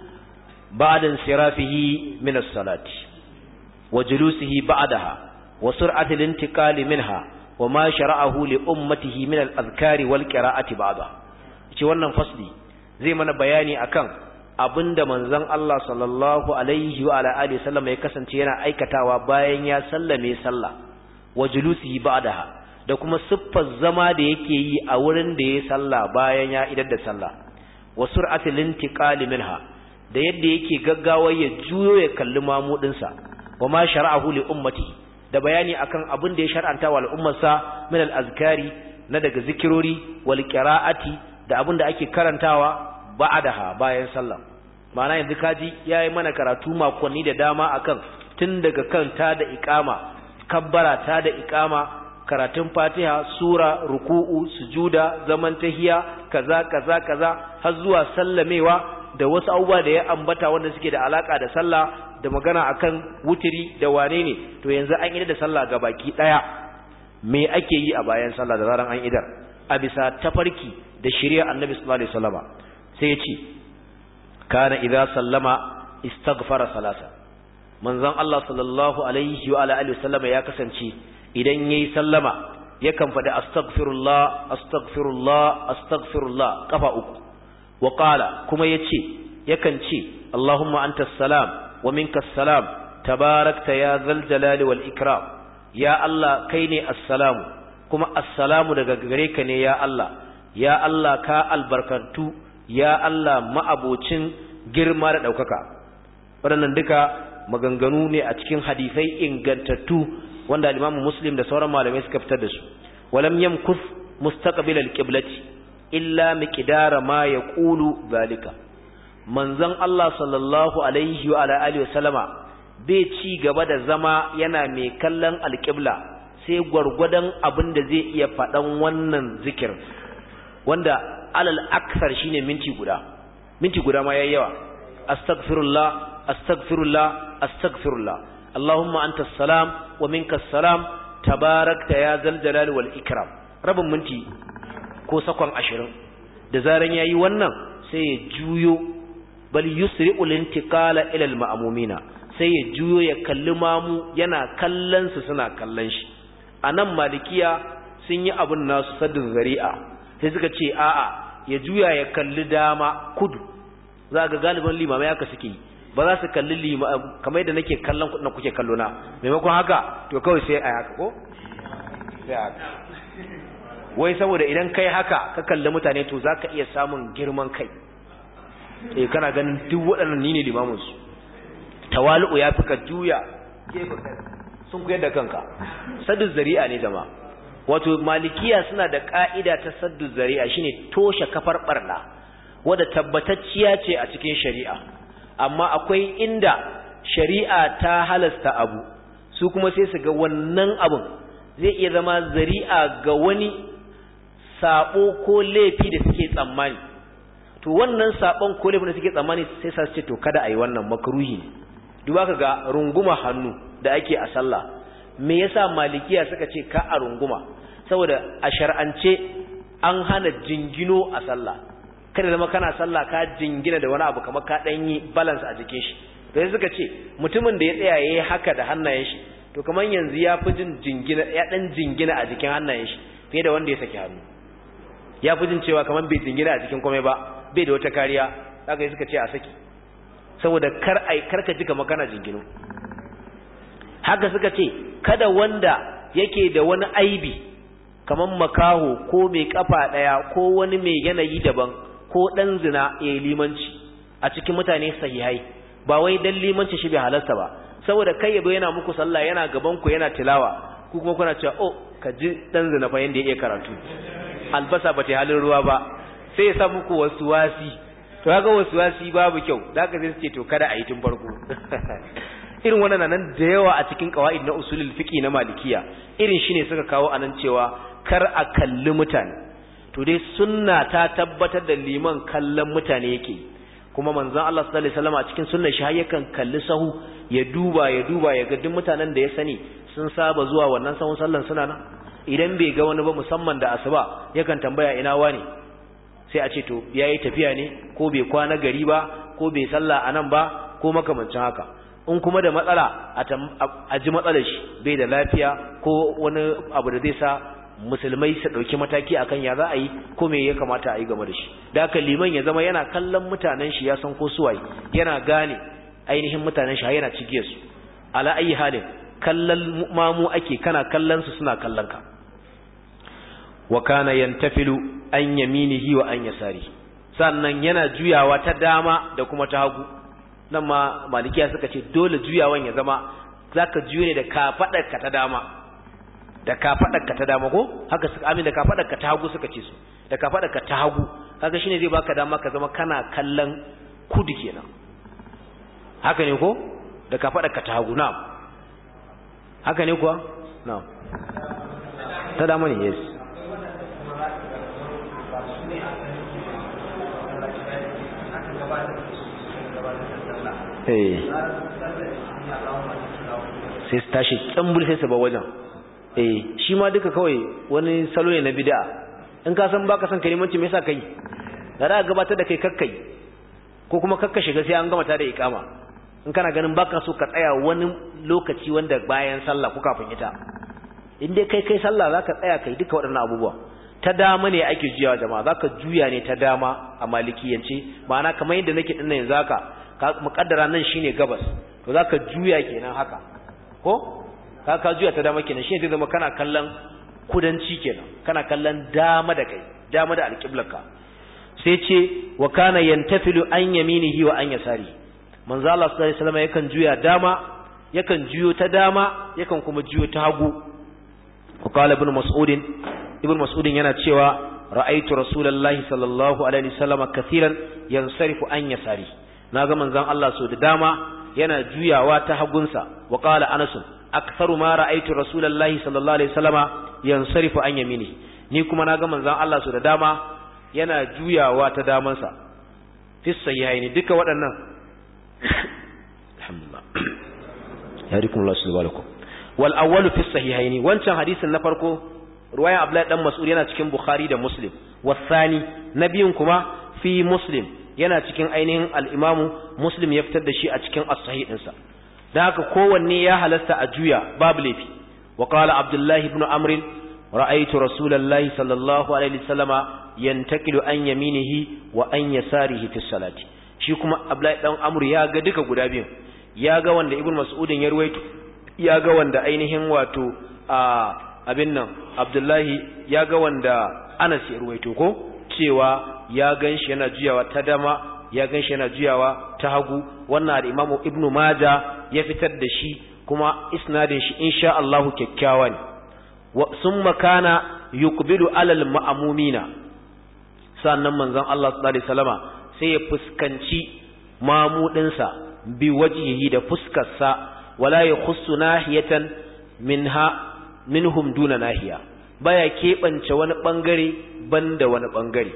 ba'da insirafihi min as-salati wa julusihi ba'daha wa sur'ati al-intiqali minha wa ma shara'ahu li ummatihi min al-adhkari wal qira'ati ba'da ce wannan fasli zai mana bayani akan abinda manzon Allah sallallahu alaihi wa ala alihi wa sallama ya kasance yana aikatawa bayan ya sallame sallah wa julusihi ba'daha da kuma siffar zama da yake yi a wurin da ya salla bayan ya idar da sallah wa sur'atil intiqali minha da yadda yake gaggawa ya juyo ya kalli mamudin sa wa ma shara'ahu li ummati da bayani akan abin da ya shar'anta wa al'ummarsa min al-azkari na daga zikirori wal qira'ati da abin da ake karantawa ba'daha bayan sallah ma'ana yanzu kaji yayi mana karatu makonni da dama akan tun daga kan ta da iqama kabbara ta da iqama karatun fatiha sura ruku'u sujuda zaman tahiya kaza kaza kaza har zuwa sallamewa da wasu abubuwa da ya ambata wanda suke da alaka da sallah da magana akan wutiri da wane ne to yanzu an idar da sallah gabaki daya me ake yi a bayan sallah da zaran an idar a bisa tafarki da shari'a annabi sallallahu alaihi wasallama sai ya ce kana idza sallama istaghfara salasa manzon Allah sallallahu alaihi wa alihi wasallama ya kasance idan yayi sallama yakan faɗi astaghfirullah astaghfirullah astaghfirullah kafa uku wa qala kuma yace yakan ce Allahumma antas salam wa minkas salam tabarakta ya zal jalali wal ikram ya Allah kai ne assalamu kuma assalamu daga gare ka ne ya Allah ya Allah ka albarkantu ya Allah ma'abocin girma da daukaka waɗannan duka maganganu ne a cikin hadisai ingantattu wanda al-Imam Muslim da sauran malamai suka fitar da su walam yamkus mustaqbil al-qiblati illa miqdara ma yaqulu zalika manzon Allah sallallahu alaihi wa ala alihi wasallama bai ci gaba da zama yana mai kallon al-qibla sai gurgudan abin da zai iya fadan wannan zikir wanda alal aksar shine minti guda minti guda ma yayi yawa astaghfirullah astaghfirullah astaghfirullah Allahumma antas salam wa minkas salam tabarakta ya zal jalali wal ikram rabin minti ko sakon ashirin da zaran yayi wannan sai ya juyo bal yusri'ul intiqala ila al ma'mumina sai ya juyo ya kalli mamu yana kallon su suna kallon shi anan malikiya sun yi abun nasu saddin zari'a sai suka ce a'a ya juya ya kalli dama kudu za ga galiban limamai haka suke yi ba za su kalli lima kamar yadda nake kallon kudin kuke kallo na maimakon haka to kawai sai ai haka ko sai haka wai saboda idan kai haka ka kalli mutane to zaka iya samun girman kai eh kana ganin duk waɗannan ni ne limamin su tawali'u ya fika juya gefe kai sun kuyar da kanka saddu zari'a ne jama'a wato malikiya suna da ka'ida ta saddu zari'a shine toshe kafar barna wadda tabbatacciya ce a cikin shari'a amma akwai inda shari'a ta halasta abu su kuma sai su ga wannan abun zai iya zama zari'a ga wani sabo ko laifi da suke tsammani to wannan sabon ko laifin da suke tsammani sai sa su ce to kada a yi wannan makruhi ne duba ka ga runguma hannu da ake a sallah me yasa malikiya suka ce ka a runguma saboda a shar'ance an hana jingino a sallah kada zama kana sallah ka jingina da wani abu kamar ka dan yi balance a jikin shi to sai suka ce mutumin da ya tsaya yayi haka da hannayen shi to kamar yanzu ya fi jin jingina ya dan jingina a jikin hannayen shi fiye da wanda ya saki hannu ya fi jin cewa kamar bai jingina a jikin komai ba bai da wata kariya haka yi suka ce a saki saboda kar ai karka ji kamar kana jingino haka suka ce kada wanda yake da wani aibi kamar makaho ko mai kafa daya ko wani mai yanayi daban ko dan zina ya yi limanci a cikin mutane sahihai ba wai dan limanci shi bai halarta ba saboda kai yabo yana muku sallah yana gaban ku yana tilawa ku kuma kuna cewa oh ka ji dan zina fa yanda yake karatu albasa ba ta halin ruwa ba sai ya sa muku wasuwasi to kaga wasuwasi babu kyau zaka sai su ce to kada a yi tun farko irin wannan nan da yawa a cikin qawaid na usulul fiqi na malikiya irin shine suka kawo anan cewa kar a kalli mutane to dai sunna ta tabbatar da liman kallon mutane yake kuma manzon Allah sallallahu alaihi wasallam a cikin sunnar shi yakan kalli sahu ya duba ya duba ya ga duk mutanen da ya sani sun saba zuwa wannan sahun sallan suna nan idan bai ga wani ba musamman da asuba yakan tambaya ina wani sai a ce to yayi tafiya ne ko bai kwana gari ba ko bai sallah anan ba ko makamancin haka in kuma da matsala a ji matsalar shi bai da lafiya ko wani abu da zai sa musulmai su dauki mataki akan ya za a yi ko me ya kamata a yi game da shi da haka liman ya zama yana kallon mutanen shi ya san ko suwaye yana gane ainihin mutanen shi yana cige su ala ayi halin kallon mamu ake kana kallon su suna kallon ka wa kana yantafilu an yaminihi wa an yasari sannan yana juyawa ta dama da kuma ta hagu nan ma malikiya suka ce dole juyawan ya zama zaka juye ne da kafadarka ta dama da kafadarka ta dama ko haka suka amin da kafadarka ta hagu suka ce su da kafadarka ta hagu kaga shine zai baka dama ka zama kana kallon kudu kenan haka ne ko da kafadarka ta hagu na'am haka ne kuwa na'am ta dama ne yes eh sai su tashi tsambul sai su ba wajen eh shi ma duka kawai wani salo ne na bid'a in ka san baka san kalimanci me yasa kai da za ka gabatar da kai kakkai ko kuma kakka shiga sai an gama ta da iqama in kana ganin baka so ka tsaya wani lokaci wanda bayan sallah ko kafin ita in dai kai kai sallah zaka tsaya kai duka waɗannan abubuwa ta dama ne ake juyawa jama'a zaka juya ne ta dama a malikiyance ma'ana kamar yadda nake dinnan yanzu haka ka mukaddara nan shine gabas to zaka juya kenan haka ko ka ka juya ta dama kenan shine zai zama kana kallon kudanci kenan kana kallon dama da kai dama da alqiblarka sai ce wa kana yantafilu an yaminihi wa an yasari manzo Allah sallallahu alaihi wasallam yakan juya dama yakan juyo ta dama yakan kuma juyo ta hagu wa qala ibn mas'ud ibn mas'ud yana cewa ra'aytu rasulullahi sallallahu alaihi wasallam kathiran yansarifu an yasari naga manzon Allah so da dama yana juyawa ta hagunsa wa qala anas aktharu ma ra'aytu rasulullahi sallallahu alaihi wasallama yansarifu an yamini ni kuma naga manzon Allah so da dama yana juyawa ta damansa fi sayyihaini duka waɗannan alhamdulillah yarikumullahu subhanahu wa ta'ala wal awwalu fi sahihaini wancan hadisin na farko ruwayan Abdullahi dan Mas'ud yana cikin Bukhari da Muslim wasani nabiyun kuma fi Muslim yana cikin ainihin al-Imam Muslim ya fitar da shi a cikin as-sahih dinsa dan haka kowanne ya halasta a juya babu lafi wa qala Abdullah ibn Amr ra'aytu Rasulullahi sallallahu alaihi wasallama yantakilu an yaminihi wa an yasarihi fi salati shi kuma Abdullahi dan Amr ya ga duka guda biyun ya ga wanda Ibn Mas'udin ya ruwaito ya ga wanda ainihin wato a abin nan Abdullahi ya ga wanda Anas ya ruwaito ko cewa ya ganshi yana juyawa ta dama ya ganshi yana juyawa ta hagu wannan al-Imam Ibn Majah ya fitar da shi kuma isnadin shi insha Allah kyakkyawa ne wa summa kana yuqbilu alal ma'mumina sannan manzon Allah sallallahu alaihi wasallama sai ya fuskanci mamudinsa bi wajhihi da fuskarsa wala yakhussu nahiyatan minha minhum duna nahiya baya kebance wani bangare banda wani bangare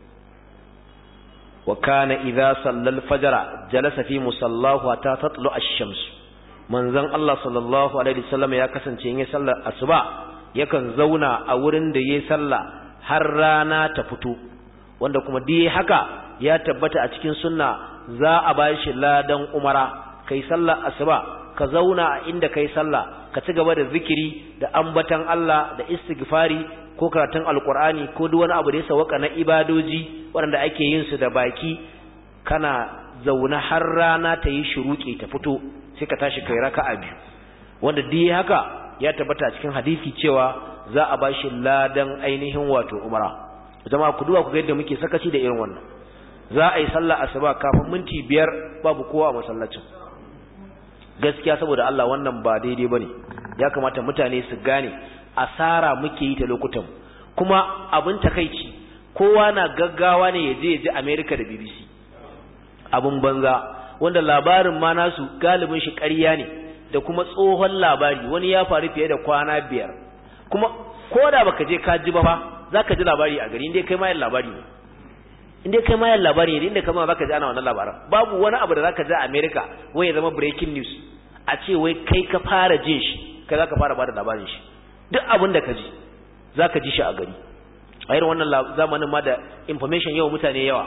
wa kana idza sallal fajra jalasa fi musallahu hatta tatlu ash-shams manzon Allah sallallahu alaihi wasallam ya kasance yin sallar asuba yakan zauna a wurin da yayi sallah har rana ta fito wanda kuma dai haka ya tabbata a cikin sunna za a bashi ladan umara kai sallar asuba ka zauna a inda kai sallah ka ci gaba da zikiri da ambatan Allah da istighfari ko karatun alqur'ani ko duk wani abu da ya sawaka na ibadoji waɗanda ake yin su da baki kana zauna har rana ta yi shuruki ta fito sai ka tashi kai raka'a biyu wanda dai haka ya tabbata a cikin hadisi cewa za a bashi ladan ainihin wato umara jama'a ku duba ku ga yadda muke sakaci da irin wannan za a yi sallah asuba kafin minti biyar babu kowa a masallacin gaskiya saboda Allah wannan ba daidai bane ya kamata mutane su gane asara muke yi ta lokutan kuma abin takeici kowa na gaggawa ne yaje yaje America da B B C abun banza wanda labarin ma nasu galibin shi ƙarya ne da kuma tsohon labari wani ya faru fiye da kwana biyar kuma koda baka je ka ji ba fa zaka ji labari a gari indai kai ma yan labari ne indai kai ma yan labari ne inda kama zaka ji ana wannan labarin babu wani abu da zaka ji a America wai ya zama breaking news a ce wai kai ka fara jin shi kai zaka fara bada labarin shi duk abin da ka ji zaka ji shi a gari a irin wannan zamanin ma da information yawa mutane yawa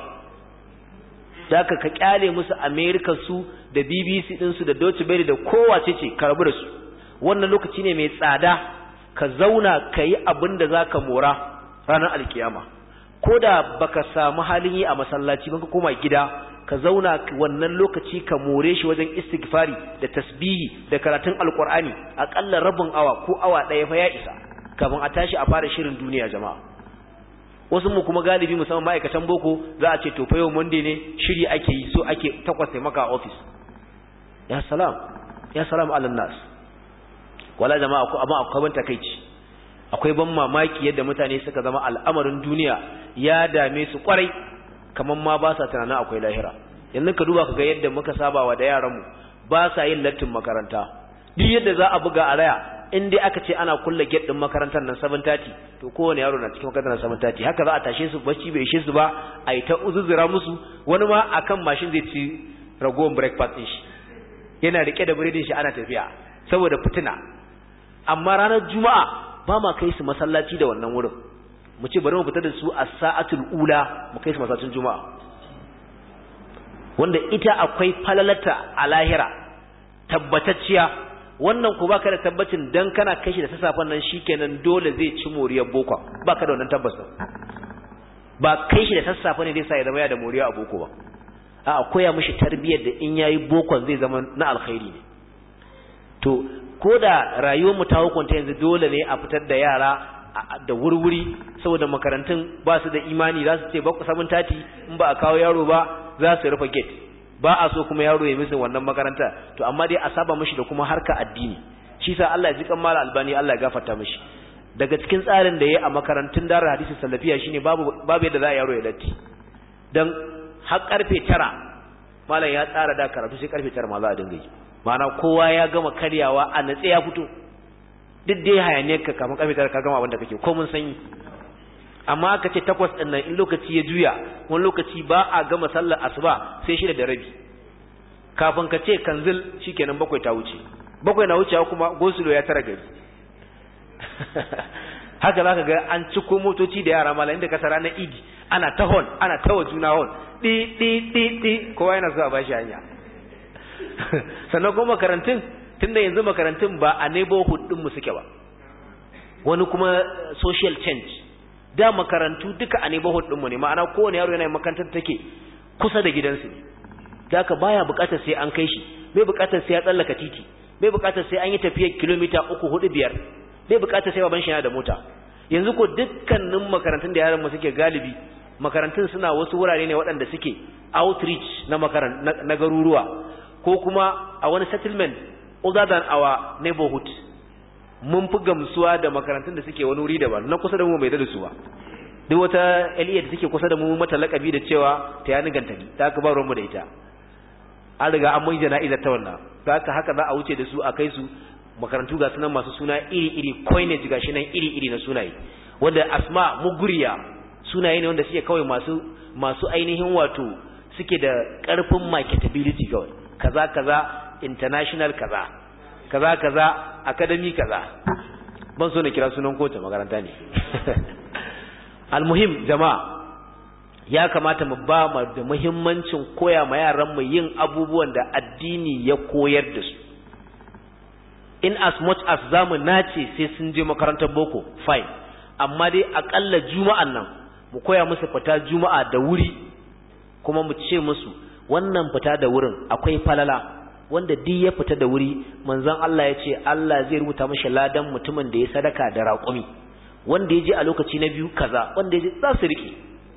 zaka ka kyale musu America su da B B C din su da Deutsche Welle da kowace ce ka rabu da su wannan lokaci ne mai tsada ka zauna kai abin da zaka mora ranar alkiyama koda baka samu halin yi a masallaci ba ka koma gida ka zauna wannan lokaci ka more shi wajen istighfari da tasbihi da karatun alqur'ani akalla rabin awa ko awa daya fa ya isa kafin a tashi a fara shirin duniya jama'a wasu mu kuma galibi musamman ma'aikatan boko za a ce to fa yau monday ne shiri ake yi so ake takwas sai maka a office ya salam ya salam ala nas wala jama'a ko amma akwai ban takeici akwai ban mamaki yadda mutane suka zama al'amarin duniya ya dame su kwarai kaman ma ba sa tunanin akwai lahira yanzu ka duba ka ga yadda muka sabawa da yaran mu ba sa yin lattin makaranta duk yadda za a buga a raya in dai aka ce ana kulle gate din makarantar nan seven thirty to kowane yaro na cikin makarantar seven thirty haka za a tashe su bacci bai ishe su ba a yi ta uzuzura musu wani ma akan mashin zai ci ragowar breakfast din shi yana rike da biredin shi ana tafiya saboda fitina amma ranar juma'a ba ma kai su masallaci da wannan wurin mu ce bari mu fita da su a sa'atul ula mu kai su masallacin juma'a wanda ita akwai falalata a lahira tabbatacciya wannan ko baka da tabbacin dan kana kashi da sasafan nan shikenan dole zai ci moriyar boko baka da wannan tabbacin ba kai shi da sassafa ne zai sa ya zama ya da moriya a boko ba a koya mishi tarbiyyar da in yayi bokon zai zama na alkhairi ne to ko da rayuwar mu ta hukunta yanzu dole ne a fitar da yara da wurwuri saboda makarantun ba su da imani za su ce ba ku sabon tati in ba a kawo yaro ba za su rufe gate ba a so kuma yaro ya misa wannan makaranta to amma dai a saba mishi da kuma harka addini shi sa Allah ya ji kan mala albani Allah ya gafarta mishi daga cikin tsarin da yayi a makarantun darar hadisi salafiya shine babu babu yadda za a yaro ya latti dan har karfe tara malam ya tsara da karatu sai karfe tara ma za a dinga yi ma'ana kowa ya gama karyawa a natse ya fito duk dai hayaniyar ka kafin karfe tara ka gama abin da kake ko mun sanyi amma aka ce takwas ɗin nan in lokaci ya juya wani lokaci ba a gama sallar asuba sai shida da rabi kafin ka ce kanzil shikenan bakwai ta wuce bakwai na wucewa kuma gosulo ya tara gari haka zaka ga an ciko motoci da yara mala inda ka sara na idi ana ta hon ana ta wajuna hon di di di di kowa yana zuwa bashi hanya sannan kuma makarantun tunda yanzu makarantun ba a neighborhood din mu suke ba wani kuma social change da makarantu duka a neighborhood din mu ne ma'ana kowane yaro yana makarantar take kusa da gidansu ne da haka baya bukatar sai an kai shi bai bukatar sai ya tsallaka titi bai bukatar sai an yi tafiyar kilomita uku hudu biyar bai bukatar sai baban shi yana da mota yanzu ko dukkanin makarantun da yaran mu suke galibi makarantun suna wasu wurare ne waɗanda suke outreach na makaran na garuruwa ko kuma a wani settlement other than our neighborhood mun fi gamsuwa da makarantun da suke wani wuri daban na kusa da mu bai da su ba duk wata Eliya da take kusa da mu mata lakabi da cewa ta yani gantali ta ka ba ruwan mu da ita an riga an mun jana'izar ta wannan haka haka za a wuce da su a kai su makarantu ga sunan masu suna iri-iri coinage gashi nan iri-iri na sunaye wanda asma muguriya sunaye ne wanda suke kawai masu masu ainihin wato suke da karfin marketability kawai kaza kaza international kaza kaza kaza academy kaza ban so na kira sunan kowace makaranta ne almuhim jama'a ya kamata mu ba mu da muhimmancin koya ma yaran mu yin abubuwan da addini ya koyar da su in as much as zamu nace sai sun je makarantar boko fine amma dai akalla juma'an nan mu koya musu fita juma'a da wuri kuma mu ce musu wannan fita da wurin akwai falala wanda duk ya fita da wuri manzon Allah ya ce Allah zai rubuta mishi ladan mutumin da ya sadaka da raƙumi wanda ya je a lokaci na biyu kaza wanda ya je za su rike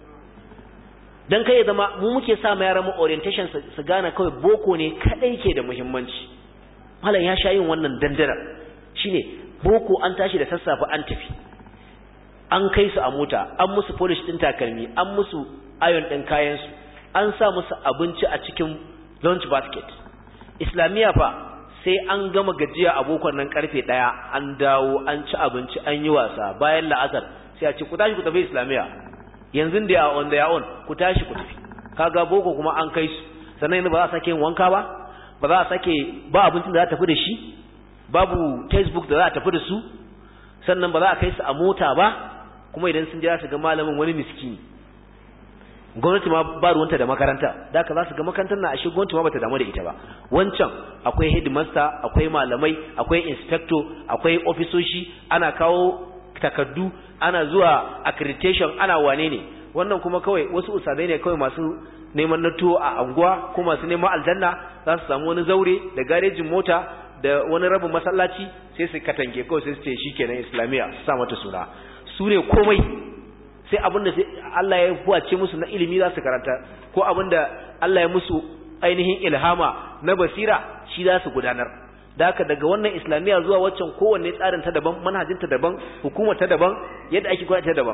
dan kai ya zama mu muke sa ma yaran mu orientation su gane kawai boko ne kadai ke da muhimmanci malam ya sha yin wannan dandara shine boko an tashi da sassafe an tafi an kai su a mota an musu polish din takalmi an musu iron din kayan su an sa musu abinci a cikin lunch basket islamiya fa sai an gama gajiya a bokon nan karfe daya an dawo an ci abinci an yi wasa bayan la'asar sai a ce ku tashi ku tafi islamiya yanzu da ya on da ya on ku tashi ku tafi kaga boko kuma an kai su sannan yanzu ba za a sake yin wanka ba ba za a sake ba abincin da za a tafi da shi babu textbook da za a tafi da su sannan ba za a kai su a mota ba kuma idan sun jira su ga malamin wani miskini gwamnati ma ba ruwanta da makaranta da ka za su ga makarantar na ashe gwamnati ma bata damu da ita ba wancan akwai headmaster akwai malamai akwai inspector akwai ofisoshi ana kawo takardu ana zuwa accreditation ana wane ne wannan kuma kawai wasu usadai ne kawai masu neman nato a anguwa ko masu neman aljanna za su samu wani zaure da garejin mota da wani rabin masallaci sai su katange kawai sai su ce shikenan islamiya su sa mata suna su ne komai sai abinda sai Allah ya buwace musu na ilimi za su karanta ko abinda Allah ya musu ainihin ilhama na basira shi za su gudanar da haka daga wannan islamiya zuwa waccan kowanne tsarin ta daban manhajin ta daban hukumar ta daban yadda ake koyar ta daban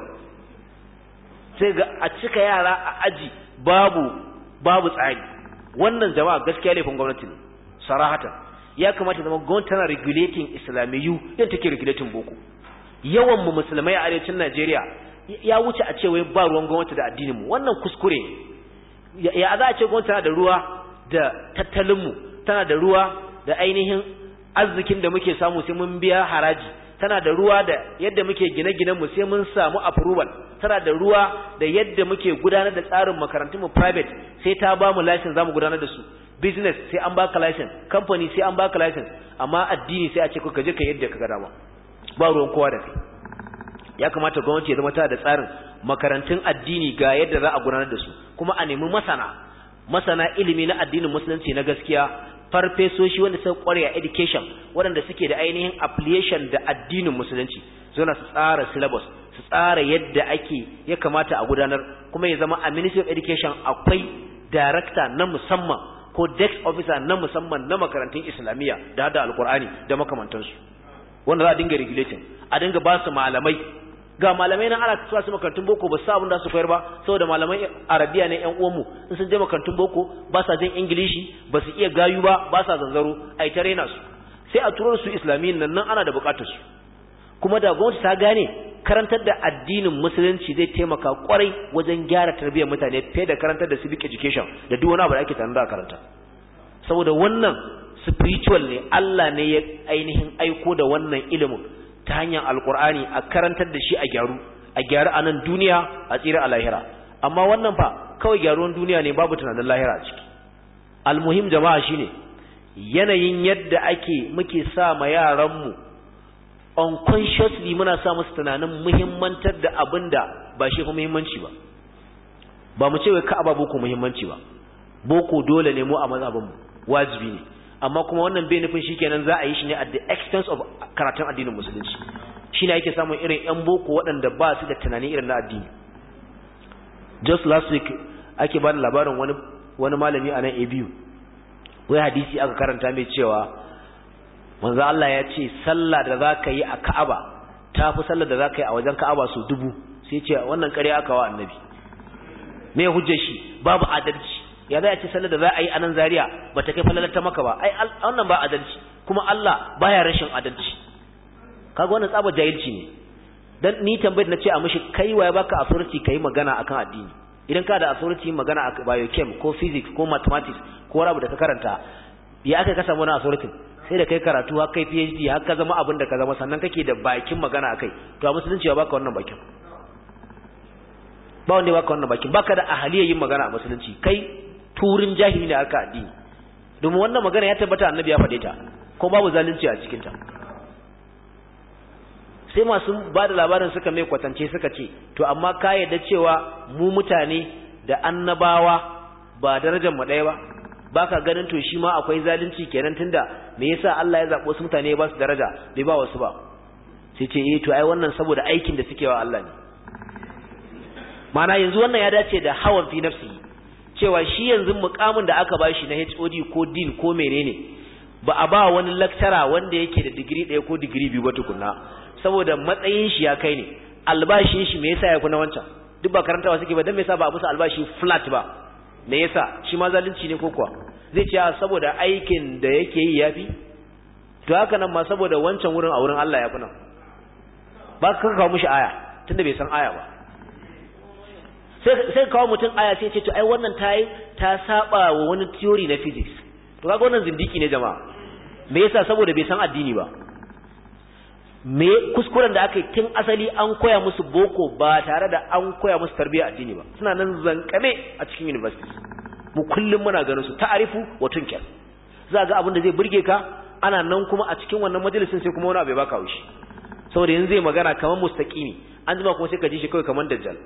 sai ga a cika yara a aji babu babu tsari wannan jama'a gaskiya laifin gwamnati ne sarahatan ya kamata zama gwamnati tana regulating islamiyu yadda take regulating boko yawan mu musulmai a arewacin Najeriya ya wuce a ce wai ba ruwan gwamnati da addinin mu wannan kuskure ne ya za a ce gwamnati tana da ruwa da tattalin mu tana da ruwa da ainihin arzikin da muke samu sai mun biya haraji tana da ruwa da yadda muke gine-ginen mu sai mun samu approval tana da ruwa da yadda muke gudanar da tsarin makarantun mu private sai ta ba mu license zamu gudanar da su business sai an baka license company sai an baka license amma addini sai a ce ka je ka yadda ka ga dama ba ruwan kowa da kai ya kamata gwamnati ya zama ta da tsarin makarantun addini ga yadda za a gudanar da su kuma a nemi masana masana ilimi na addinin musulunci na gaskiya farfesoshi wanda suka kware a education waɗanda suke da ainihin affiliation da addinin musulunci suna su tsara syllabus su tsara yadda ake ya kamata a gudanar kuma ya zama a Ministry of Education akwai director na musamman ko desk officer na musamman na makarantun islamiyya da hada alkur'ani da makamantansu wanda za a dinga regulating a dinga ba su malamai ga malamai nan ana tsaya su makarantun boko ba su abin da su koyar ba saboda malaman arabiya ne ƴan uwanmu in sun je makarantun boko ba sa jin ingilishi ba su iya gayu ba ba sa zanzaro ai ta rena su sai a turo su islamiyin nan nan ana da bukatar su kuma da gwamnati ta gane karantar da addinin musulunci zai taimaka kwarai wajen gyara tarbiyyar mutane fiye da karantar da civic education da duk wani abu da ake tare da karanta saboda wannan spiritual ne Allah ne ya ainihin aiko da wannan ilimin ta hanyar alkur'ani a karantar da shi a gyaru a gyaru a nan duniya a tsira a lahira amma wannan fa kawai gyaruwan duniya ne babu tunanin lahira a ciki almuhim jama'a shine yanayin yadda ake muke sa ma yaranmu unconsciously muna sa musu tunanin muhimmantar da abinda ba shi kuma muhimmanci ba ba mu ce wai ka ba boko muhimmanci ba boko dole ne mu a mazhabinmu wajibi ne amma kuma wannan bai nufin shikenan za a yi shi ne at the expense of karatun addinin musulunci shine yake samun irin yan boko waɗanda ba su da tunani irin na addini just last week ake bani labarin wani wani malami a nan A B U wai hadisi aka karanta mai cewa manzo Allah ya ce sallah da zaka yi a Ka'aba tafi sallar da zaka yi a wajen Ka'aba su dubu sai ce wannan ƙarya aka wa annabi me hujjar shi babu adalci ya za a ce sallar da za a yi a nan Zaria ba ta kai falalar ta maka ba ai wannan ba adalci kuma Allah baya rashin adalci kaga wannan tsaba jahilci ne dan ni tambayar na ce a mishi kai waye baka authority kai magana akan addini idan ka da authority magana akan biochem ko physics ko mathematics ko wani abu da ka karanta ya aka ka samu na authority sai da kai karatu har kai PhD har ka zama abin da ka zama sannan kake da bakin magana akai to a musulunci ba baka wannan bakin ba wanda baka wannan bakin baka da ahaliyar yin magana a musulunci kai turin jahili ne aka addini domin wannan magana ya tabbata annabi ya faɗe ta ko babu zalunci a cikin ta sai masu ba da labarin suka mai kwatance suka ce to amma ka yarda cewa mu mutane da annabawa ba darajar mu ɗaya ba baka ganin to shi ma akwai zalunci kenan tunda me yasa Allah ya zabo su mutane ya ba su daraja bai ba wasu ba sai ce eh to ai wannan saboda aikin da suke wa Allah ne mana yanzu wannan ya dace da hawan fi nafsi cewa shi yanzu mukamin da aka bashi na H O D ko dean ko menene ba a ba wani lecturer wanda yake da digiri ɗaya ko digiri biyu ba tukunna saboda matsayin shi ya kai ne albashin shi me yasa ya kuna wancan duk ba karantawa suke ba dan me yasa ba a musu albashi flat ba me yasa shi ma zalunci ne ko kuwa zai ce saboda aikin da yake yi yafi to haka nan ma saboda wancan wurin a wurin Allah ya kuna ba ka kawo mishi aya tunda bai san aya ba sai sai kawo mutum aya sai ce to ai wannan tayi ta saba wa wani theory na physics to kaga wannan zindiki ne jama'a me yasa saboda bai san addini ba me kuskuren da aka yi tun asali an koya musu boko ba tare da an koya musu tarbiyyar addini ba suna nan zankame a cikin universities mu kullum muna ganin su ta'arifu wa tunkir za ga abin da zai burge ka ana nan kuma a cikin wannan majalisin sai kuma wani abu ya baka haushi saboda yanzu zai magana kamar mustaqimi an jima kuma sai ka ji shi kawai kamar dajjal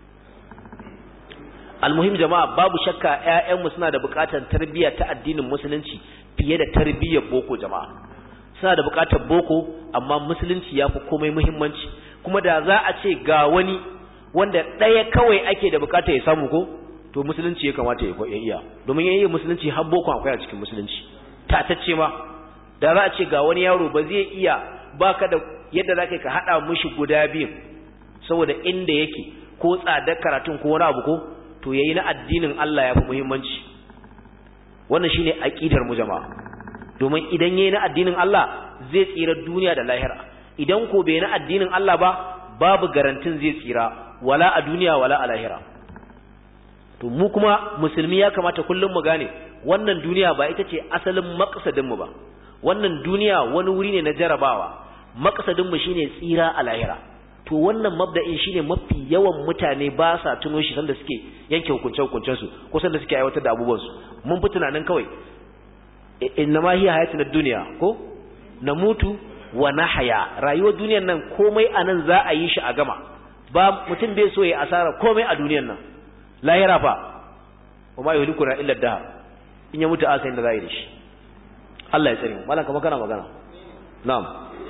almuhim jama'a babu shakka ƴaƴanmu suna da buƙatar tarbiyya ta addinin musulunci fiye da tarbiyyar boko jama'a suna da buƙatar boko amma musulunci yafi komai muhimmanci kuma da za a ce ga wani wanda ɗaya kawai ake da buƙatar ya samu ko to musulunci ya kamata ya iya domin yayin musulunci har boko akwai a cikin musulunci tatacce ma da za a ce ga wani yaro ba zai iya baka da yadda zaka ka hada mishi guda biyu saboda inda yake ko tsadar karatun ko wani abu ko to yayi na addinin Allah yafi muhimmanci wannan shine aqidar mu jama'a domin idan yayi na addinin Allah zai tsira duniya da lahira idan ko bai na addinin Allah ba babu garantin zai tsira wala a duniya wala a lahira to mu kuma musulmi ya kamata kullum mu gane wannan duniya ba ita ce asalin maqsadin mu ba wannan duniya wani wuri ne na jarabawa maqsadin mu shine tsira a lahira to wannan mabda'in shine mafi yawan mutane ba sa tuno shi sanda suke yanke hukuncen hukuncen su ko sanda suke aiwatar da abubuwan su mun fi tunanin kawai innama hiya hayatun dunya ko namutu wa nahya rayuwar duniyar nan komai anan za a yi shi a gama ba mutum bai so ya asara komai a duniyar nan lahira fa kuma yuhlikuna illa dahar in ya mutu asa inda za yi da shi Allah ya tsare mu malaka magana magana na'am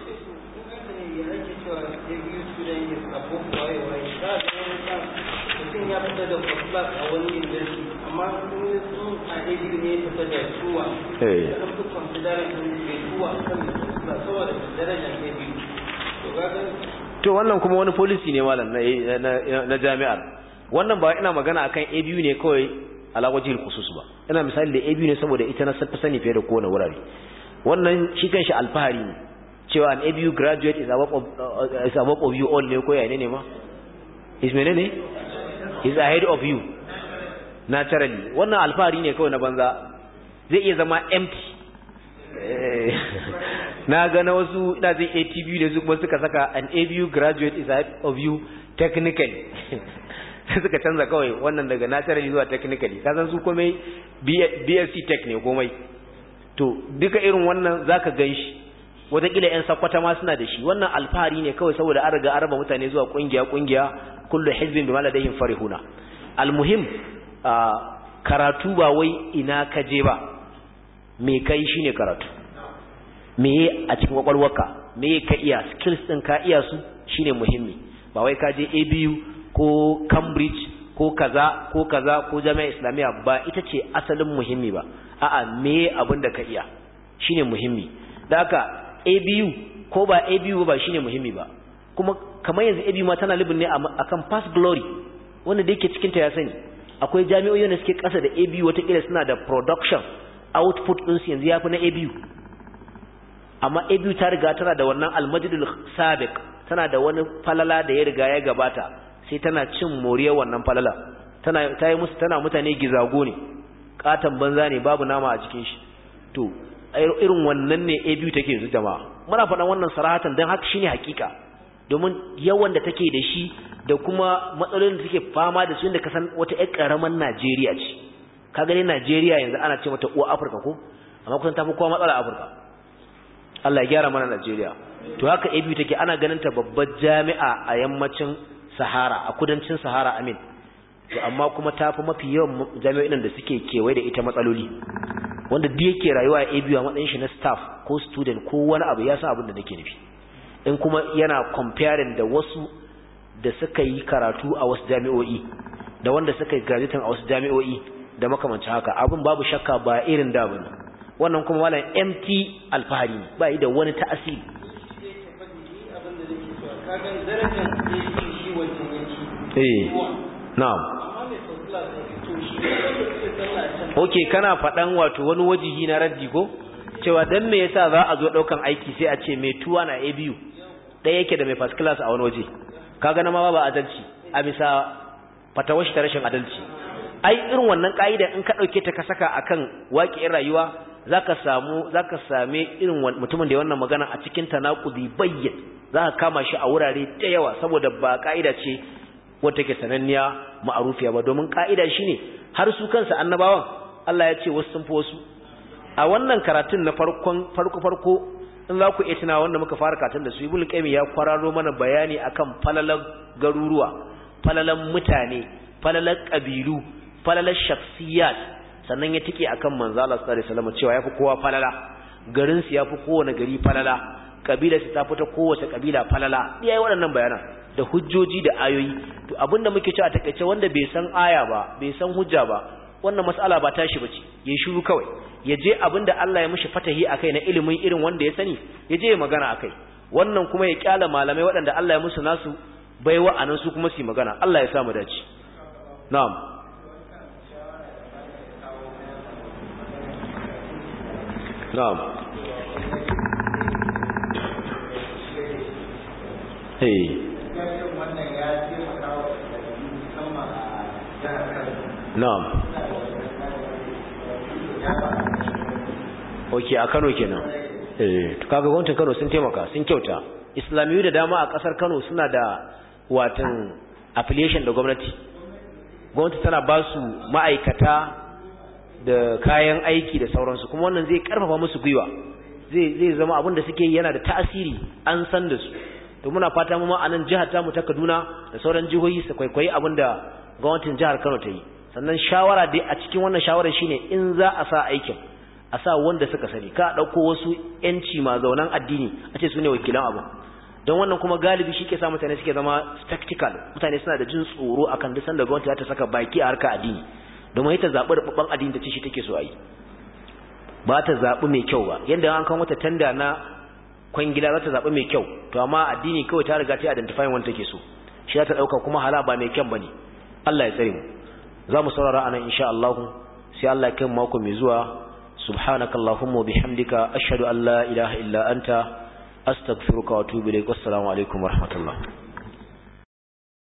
ya fita da class a wani university amma sun sun a ɗaya ne ya fita da tuwa da an fi considering din da tuwa kan da saboda darajar ne biyu to kaga to wannan kuma wani policy ne malam na na jami'ar wannan ba ina magana akan A B U ne kawai ala wajhil khusus ba ina misali da A B U ne saboda ita na satta sani fiye da kowane wurare wannan shi kanshi alfahari ne cewa an A B U graduate is above of, uh, is above of you all ne ko ya ne ne ma is menene is ahead of you naturally wannan alfahari ne kawai na banza zai iya zama empty na ga na wasu ina zai A T B ne su kuma suka saka an A B U graduate is ahead of you technically suka canza kawai wannan daga naturally zuwa technically kasan su komai B S C tech ne komai to duka irin wannan zaka ganshi wataƙila ƴan sakwata ma suna da shi wannan alfahari ne kawai saboda an riga an raba mutane zuwa kungiya kungiya kullu hizbin bima ladayhim farihuna almuhim karatu ba wai ina ka je ba me kai shine karatu me a cikin kwakwalwarka me ka iya skills din ka iya su shine muhimmi ba wai ka je A B U ko Cambridge ko kaza ko kaza ko jami'a islamiyya ba ita ce asalin muhimmi ba a'a me abin da ka iya shine muhimmi da haka A B U ko ba A B U ba shine muhimmi ba kuma kamar yanzu A B U ma tana libin ne akan past glory wanda da yake cikin ta ya sani akwai jami'o'i da suke kasa da A B U wata kila suna da production output din su yanzu yafi na A B U amma A B U ta riga tana da wannan almajidul sabiq tana da wani falala da ya riga ya gabata sai tana cin moriyar wannan falala tana tayi musu tana mutane gizago ne katan banza ne babu nama a cikin shi to irin wannan ne A B U take yanzu jama'a muna faɗan wannan sarahatan dan haka shine hakika domin yawan da take da shi da kuma matsalolin da take fama da su inda kasan wata ƴar karaman Najeriya ce kaga ne Najeriya yanzu ana ce mata uwa Afirka ko amma kusan tafi kowa matsala Afirka Allah ya gyara mana Najeriya to haka A B U take ana ganin ta babbar jami'a a yammacin Sahara a kudancin Sahara amin to amma kuma tafi mafi yawan jami'o'in da suke kewaye da ita matsaloli wanda duk yake rayuwa a A B U a matsayin shi na staff ko student ko wani abu ya san abin da nake nufi in kuma yana comparing da wasu da suka yi karatu a wasu jami'o'i da wanda suka yi graduate a wasu jami'o'i da makamancin haka abin babu shakka ba irin da bane wannan kuma wala empty alfahari ba yi da wani ta'asiri eh na'am okay kana fadan wato wani wajihi na raddi ko cewa dan me yasa za a zo daukan aiki sai a ce mai tuwa na A B U ɗaya yake da mai first class a wani waje kaga na ma ba adalci a bisa fatawashi ta rashin adalci ai irin wannan kaida in ka dauke ta ka saka akan waƙiyar rayuwa zaka samu zaka same irin mutumin da wannan magana a cikin tanaqudi bayyin zaka kama shi a wurare da yawa saboda ba kaida ce wanda take sananniya ma'arufiya ba domin kaida shine har su kansu annabawan Allah ya ce wasu sun fi wasu a wannan karatun na farkon farko farko in za ku iya tuna wanda muka fara karatun da su Ibn Qayyim ya kwararo mana bayani akan falalan garuruwa falalan mutane falalan kabilu falalan shakhsiyat sannan ya tike akan manzo Allah sallallahu alaihi wasallam cewa yafi kowa falala garin su yafi kowane gari falala kabila su ta fita kowace kabila falala yayi waɗannan bayanan da hujjoji da ayoyi to abinda muke cewa takeice wanda bai san aya ba bai san hujja ba wannan mas'ala ba tashi bace yayi shiru kawai yaje abinda Allah ya mishi fatahi akai na ilimin irin wanda ya sani yaje ya magana akai wannan kuma ya kyala malamai waɗanda Allah ya musu nasu baiwa anan su kuma su yi magana Allah ya sa mu dace na'am na'am hey na'am okay a Kano kenan eh to kaga gwamnatin Kano sun taimaka sun kyauta islamiyu da dama a kasar Kano suna da watan affiliation da gwamnati gwamnati tana ba su ma'aikata da kayan aiki da sauransu kuma wannan zai karfafa musu gwiwa zai zai zama abin da suke yana da tasiri an san da su to muna fata mu ma anan jihar ta mu ta Kaduna da sauran jihohi su kwaikwayi abin da gwamnatin jihar Kano ta yi sannan shawara dai a cikin wannan shawara shine in za a sa aikin a sa wanda suka sani ka dauko wasu yanci ma zaunan addini a ce su ne wakilan abu don wannan kuma galibi shi ke sa mutane suke zama spectacle mutane suna da jin tsoro akan duk sanda gwamnati za ta saka baki a harkar addini domin ita zaɓi rubabban addini da ce shi take so a yi ba ta zaɓi mai kyau ba yadda an kawo mata tanda na kwangila za ta zaɓi mai kyau to amma addini kawai ta riga ta identify wanda take so shi za ta ɗauka kuma hala ba mai kyan ba ne Allah ya tsare mu za mu saurara anan insha Allah sai Allah ya kai mu mako mai zuwa subhanakallahumma wa bihamdika ashhadu an la ilaha illa anta astaghfiruka wa atubu ilaik. Assalamu alaikum wa rahmatullah.